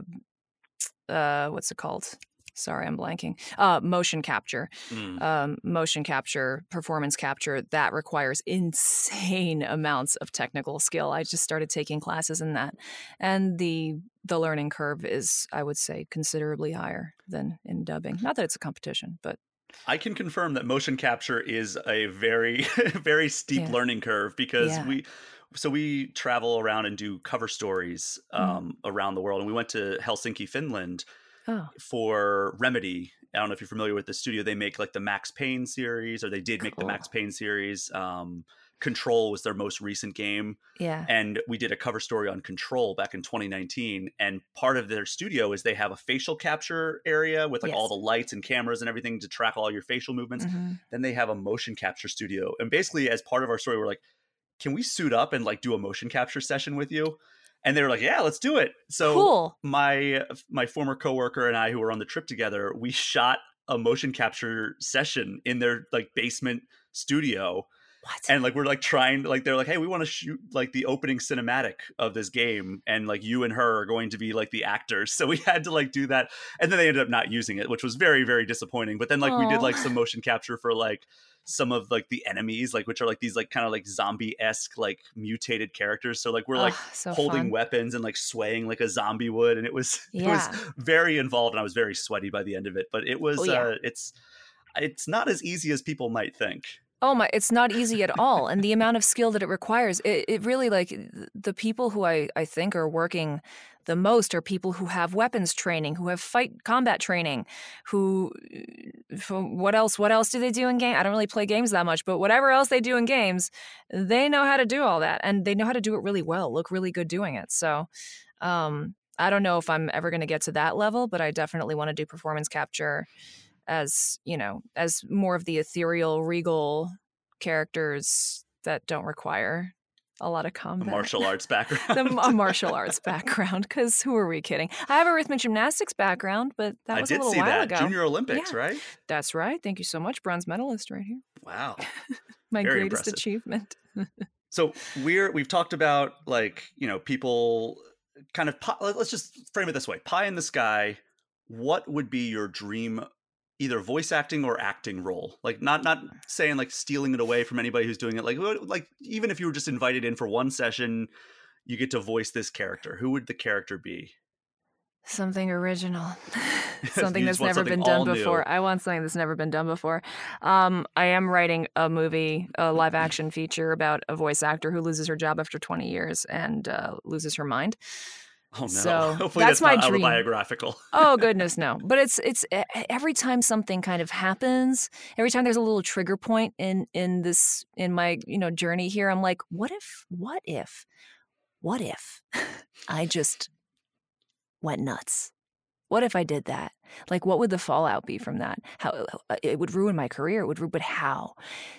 Speaker 2: uh, what's it called? Sorry, I'm blanking. Uh, motion capture.
Speaker 1: Mm.
Speaker 2: Um, motion capture, performance capture, that requires insane amounts of technical skill. I just started taking classes in that. And the the learning curve is, I would say, considerably higher than in dubbing. Not that it's a competition, but
Speaker 1: I can confirm that motion capture is a very, very steep
Speaker 2: Yeah.
Speaker 1: learning curve because
Speaker 2: Yeah.
Speaker 1: we, so we travel around and do cover stories um, around the world. And we went to Helsinki, Finland
Speaker 2: oh,
Speaker 1: for Remedy. I don't know if you're familiar with the studio. They make like the Max Payne series, or they did make the
Speaker 2: Cool.
Speaker 1: Max Payne series. Um, Control was their most recent game.
Speaker 2: yeah.
Speaker 1: And we did a cover story on Control back in twenty nineteen. And part of their studio is they have a facial capture area with like all
Speaker 2: Yes.
Speaker 1: the lights and cameras and everything to track all your facial movements.
Speaker 2: Mhm.
Speaker 1: Then they have a motion capture studio. And basically, as part of our story, we're like, can we suit up and like do a motion capture session with you? And they were like, yeah, let's do it. So
Speaker 2: Cool.
Speaker 1: my my former coworker and I, who were on the trip together, we shot a motion capture session in their like basement studio.
Speaker 2: What?
Speaker 1: And like we're like trying to like they're like, hey, we want to shoot like the opening cinematic of this game, and like you and her are going to be like the actors. So we had to like do that, and then they ended up not using it, which was very, very disappointing. But then like we did
Speaker 2: Aw.
Speaker 1: like some motion capture for like some of like the enemies, like which are like these like kind of like zombie-esque like mutated characters. So like we're like
Speaker 2: Ugh, so
Speaker 1: holding
Speaker 2: fun.
Speaker 1: weapons and like swaying like a zombie would, and it was it was
Speaker 2: Yeah.
Speaker 1: very involved, and I was very sweaty by the end of it. But it was
Speaker 2: Oh, yeah.
Speaker 1: uh it's it's not as easy as people might think.
Speaker 2: Oh my, it's not easy at all. And the amount of skill that it requires, it, it really like th- the people who I, I think are working the most are people who have weapons training, who have fight combat training, who, who- what else, what else do they do in game? I don't really play games that much, but whatever else they do in games, they know how to do all that, and they know how to do it really well, look really good doing it. So, um, I don't know if I'm ever going to get to that level, but I definitely want to do performance capture as, you know, as more of the ethereal, regal characters that don't require a lot of
Speaker 1: A
Speaker 2: combat.
Speaker 1: martial arts background.
Speaker 2: the a martial arts background, because who are we kidding? I have a rhythm and gymnastics background, but that
Speaker 1: I
Speaker 2: was
Speaker 1: did
Speaker 2: a little
Speaker 1: see
Speaker 2: while
Speaker 1: that.
Speaker 2: ago.
Speaker 1: Junior Olympics,
Speaker 2: Yeah.
Speaker 1: right?
Speaker 2: That's right. Thank you so much. Bronze medalist right here.
Speaker 1: Wow.
Speaker 2: My
Speaker 1: Very
Speaker 2: greatest
Speaker 1: impressive.
Speaker 2: achievement.
Speaker 1: So we're we've talked about like, you know, people kind of pi- let's just frame it this way. Pie in the sky, what would be your dream either voice acting or acting role? Like not not saying like stealing it away from anybody who's doing it. Like what- like even if you were just invited in for one session, you get to voice this character. Who would the character be?
Speaker 2: Something original. Something
Speaker 1: You
Speaker 2: that's
Speaker 1: just want
Speaker 2: never
Speaker 1: something
Speaker 2: been done
Speaker 1: all new.
Speaker 2: before. I want something that's never been done before. Um, I am writing a movie, a live action feature about a voice actor who loses her job after twenty years and uh, loses her mind.
Speaker 1: Oh no.
Speaker 2: So
Speaker 1: Hopefully
Speaker 2: that's
Speaker 1: that's,
Speaker 2: my
Speaker 1: not
Speaker 2: dream.
Speaker 1: autobiographical.
Speaker 2: Oh goodness, no. But it's it's e- every time something kind of happens, every time there's a little trigger point in in this in my, you know, journey here, I'm like, what if what if what if I just went nuts? What if I did that? Like, what would the fallout be from that? How it would ruin my career. It would, ru- but how?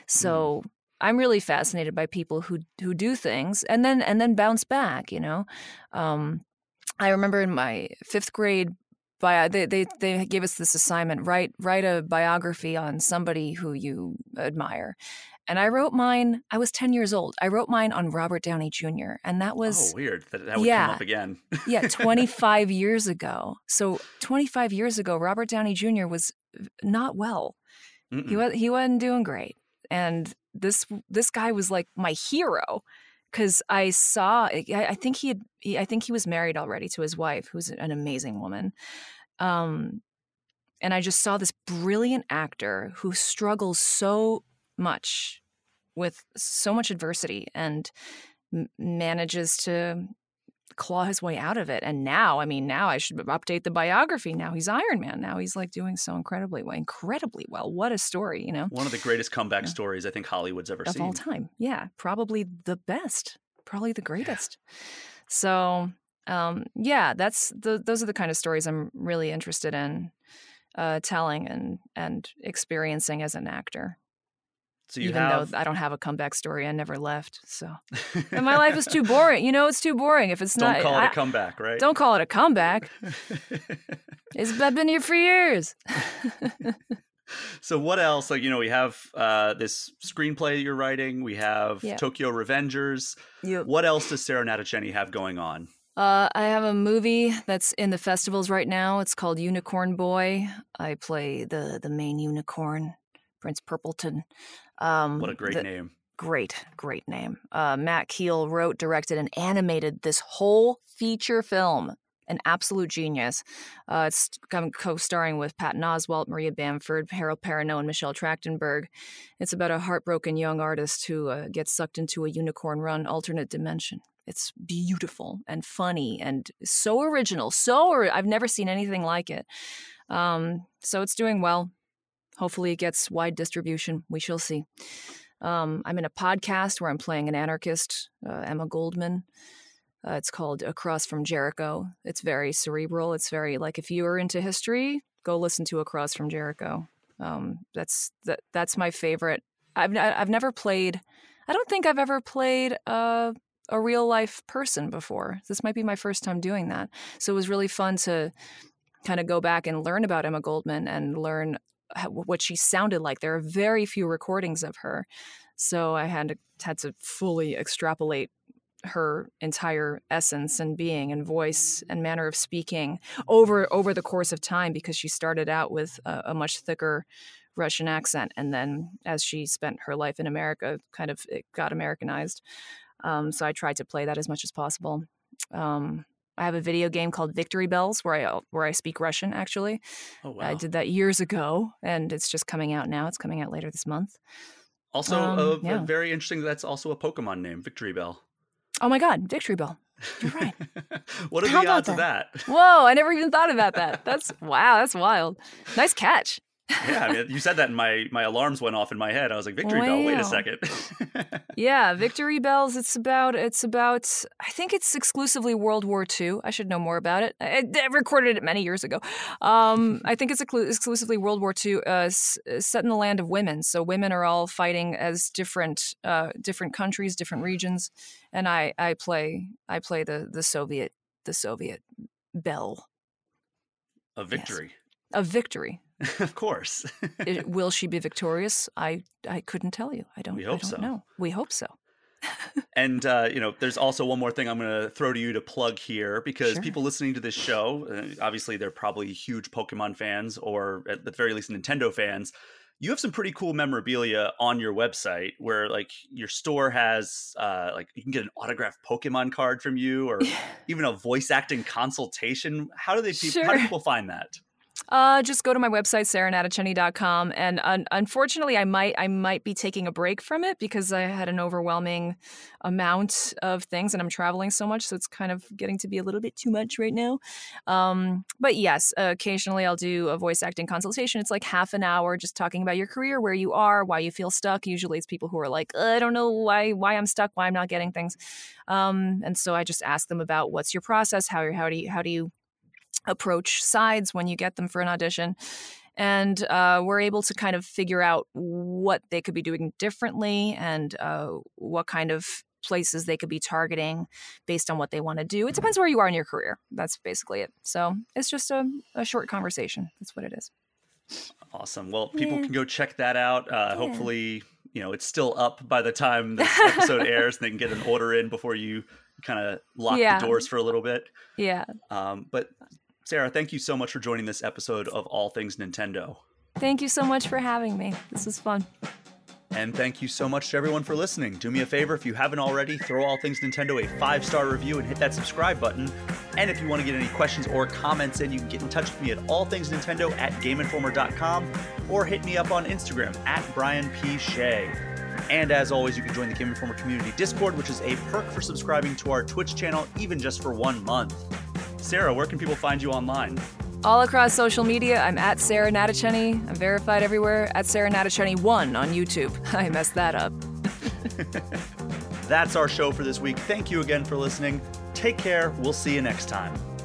Speaker 2: So I'm really fascinated by people who who do things and then and then bounce back. You know, um, I remember in my fifth grade, bio, they they they gave us this assignment: write write a biography on somebody who you admire. And I wrote mine. I was ten years old. I wrote mine on Robert Downey Junior, and that was
Speaker 1: Oh, weird. That, that would
Speaker 2: yeah.
Speaker 1: come up again.
Speaker 2: yeah, twenty-five years ago. So twenty-five years ago, Robert Downey Junior was not well. He
Speaker 1: Mm-mm.
Speaker 2: was he wasn't doing great, and this this guy was like my hero because I saw. I, I think he had. He, I think he was married already to his wife, who's an amazing woman. Um, and I just saw this brilliant actor who struggles so much with so much adversity and m- manages to claw his way out of it. And now, I mean, now I should update the biography. Now he's Iron Man. Now he's like doing so incredibly well, incredibly well. What a story, you know,
Speaker 1: One of the greatest comeback
Speaker 2: Yeah.
Speaker 1: stories I think Hollywood's ever
Speaker 2: of
Speaker 1: seen.
Speaker 2: all time. Yeah, probably the best, probably the greatest. So, um, yeah, that's the those are the kind of stories I'm really interested in uh, telling and and experiencing as an actor.
Speaker 1: So you
Speaker 2: Even
Speaker 1: have...
Speaker 2: though I don't have a comeback story, I never left. So, and my life is too boring. You know, it's too boring. If it's
Speaker 1: don't
Speaker 2: not,
Speaker 1: call it
Speaker 2: I,
Speaker 1: a comeback, right?
Speaker 2: Don't call it a comeback. It's, I've been here for years.
Speaker 1: So what else? Like, you know, we have uh, this screenplay you're writing. We have
Speaker 2: yeah.
Speaker 1: Tokyo Revengers.
Speaker 2: Yep.
Speaker 1: What else does Sarah Natacheni have going on?
Speaker 2: Uh, I have a movie that's in the festivals right now. It's called Unicorn Boy. I play the the main unicorn, Prince Purpleton. Um,
Speaker 1: what a great
Speaker 2: the,
Speaker 1: name.
Speaker 2: Great, great name. Uh, Matt Keel wrote, directed, and animated this whole feature film. An absolute genius. Uh, it's co-starring with Patton Oswalt, Maria Bamford, Harold Perrineau, and Michelle Trachtenberg. It's about a heartbroken young artist who uh, gets sucked into a unicorn-run alternate dimension. It's beautiful and funny and so original. So or- I've never seen anything like it. Um, so it's doing well. Hopefully it gets wide distribution. We shall see. Um, I'm in a podcast where I'm playing an anarchist, uh, Emma Goldman. Uh, it's called Across from Jericho. It's very cerebral. It's very like if you are into history, go listen to Across from Jericho. Um, that's that. That's my favorite. I've I've never played. I don't think I've ever played a a real life person before. This might be my first time doing that. So it was really fun to kind of go back and learn about Emma Goldman and learn how, what she sounded like. There are very few recordings of her, so I had to had to fully extrapolate her entire essence and being and voice and manner of speaking over over the course of time, because she started out with a, a much thicker Russian accent, and then as she spent her life in America, kind of it got Americanized. Um, so I tried to play that as much as possible. Um, I have a video game called Victory Bells where I where I speak Russian. Actually,
Speaker 1: oh wow!
Speaker 2: I did that years ago, and it's just coming out now. It's coming out later this month.
Speaker 1: Also,
Speaker 2: um,
Speaker 1: uh,
Speaker 2: yeah.
Speaker 1: very interesting. That's also a Pokemon name, Victory Bell.
Speaker 2: Oh my God, Victory Bell. You're right.
Speaker 1: What are
Speaker 2: How
Speaker 1: the odds
Speaker 2: that?
Speaker 1: of that?
Speaker 2: Whoa, I never even thought about that. That's wow, that's wild. Nice catch.
Speaker 1: Yeah, I mean, you said that and my, my alarms went off in my head. I was like, Victory wow. Bell, wait a second.
Speaker 2: Yeah, Victory Bells, it's about, it's about, I think it's exclusively World War Two. I should know more about it. I, I recorded it many years ago. Um, I think it's exclu- exclusively World War Two, uh, s- set in the land of women. So women are all fighting as different uh, different countries, different regions. And I, I play I play the, the Soviet the Soviet belle.
Speaker 1: A victory.
Speaker 2: Yes. A victory.
Speaker 1: Of course.
Speaker 2: It, will she be victorious? I I couldn't tell you. I don't,
Speaker 1: we hope
Speaker 2: I don't
Speaker 1: so.
Speaker 2: know. We hope so.
Speaker 1: And, uh, you know, there's also one more thing I'm going to throw to you to plug here, because
Speaker 2: Sure.
Speaker 1: people listening to this show, uh, obviously they're probably huge Pokemon fans, or at the very least Nintendo fans. You have some pretty cool memorabilia on your website where, like, your store has, uh, like, you can get an autographed Pokemon card from you, or even a voice acting consultation. How do they? Pe-
Speaker 2: Sure.
Speaker 1: How do people find that?
Speaker 2: Uh, just go to my website, sarah natacheni dot com, and un- unfortunately, I might I might be taking a break from it because I had an overwhelming amount of things, and I'm traveling so much, so it's kind of getting to be a little bit too much right now. Um, but yes, uh, occasionally I'll do a voice acting consultation. It's like half an hour, just talking about your career, where you are, why you feel stuck. Usually, it's people who are like, I don't know why why I'm stuck, why I'm not getting things, um, and so I just ask them about what's your process, how how do you how do you approach sides when you get them for an audition, and uh, we're able to kind of figure out what they could be doing differently and uh, what kind of places they could be targeting based on what they want to do. It depends where you are in your career. That's basically it. So it's just a, a short conversation. That's what it is.
Speaker 1: Awesome. Well, people
Speaker 2: Yeah.
Speaker 1: can go check that out. Uh,
Speaker 2: Yeah.
Speaker 1: Hopefully, you know, it's still up by the time this episode airs, and they can get an order in before you kind of lock
Speaker 2: Yeah.
Speaker 1: the doors for a little bit.
Speaker 2: Yeah.
Speaker 1: Um, but Sarah, thank you so much for joining this episode of All Things Nintendo.
Speaker 2: Thank you so much for having me. This was fun.
Speaker 1: And thank you so much to everyone for listening. Do me a favor, if you haven't already, throw All Things Nintendo a five-star review and hit that subscribe button. And if you want to get any questions or comments in, you can get in touch with me at allthingsnintendo at game informer dot com or hit me up on Instagram at Brian P. Shea. And as always, you can join the Game Informer Community Discord, which is a perk for subscribing to our Twitch channel, even just for one month. Sarah, where can people find you online?
Speaker 2: All across social media, I'm at Sarah Natacheni. I'm verified everywhere. At Sarah Natacheni one on YouTube. I messed that up.
Speaker 1: That's our show for this week. Thank you again for listening. Take care. We'll see you next time.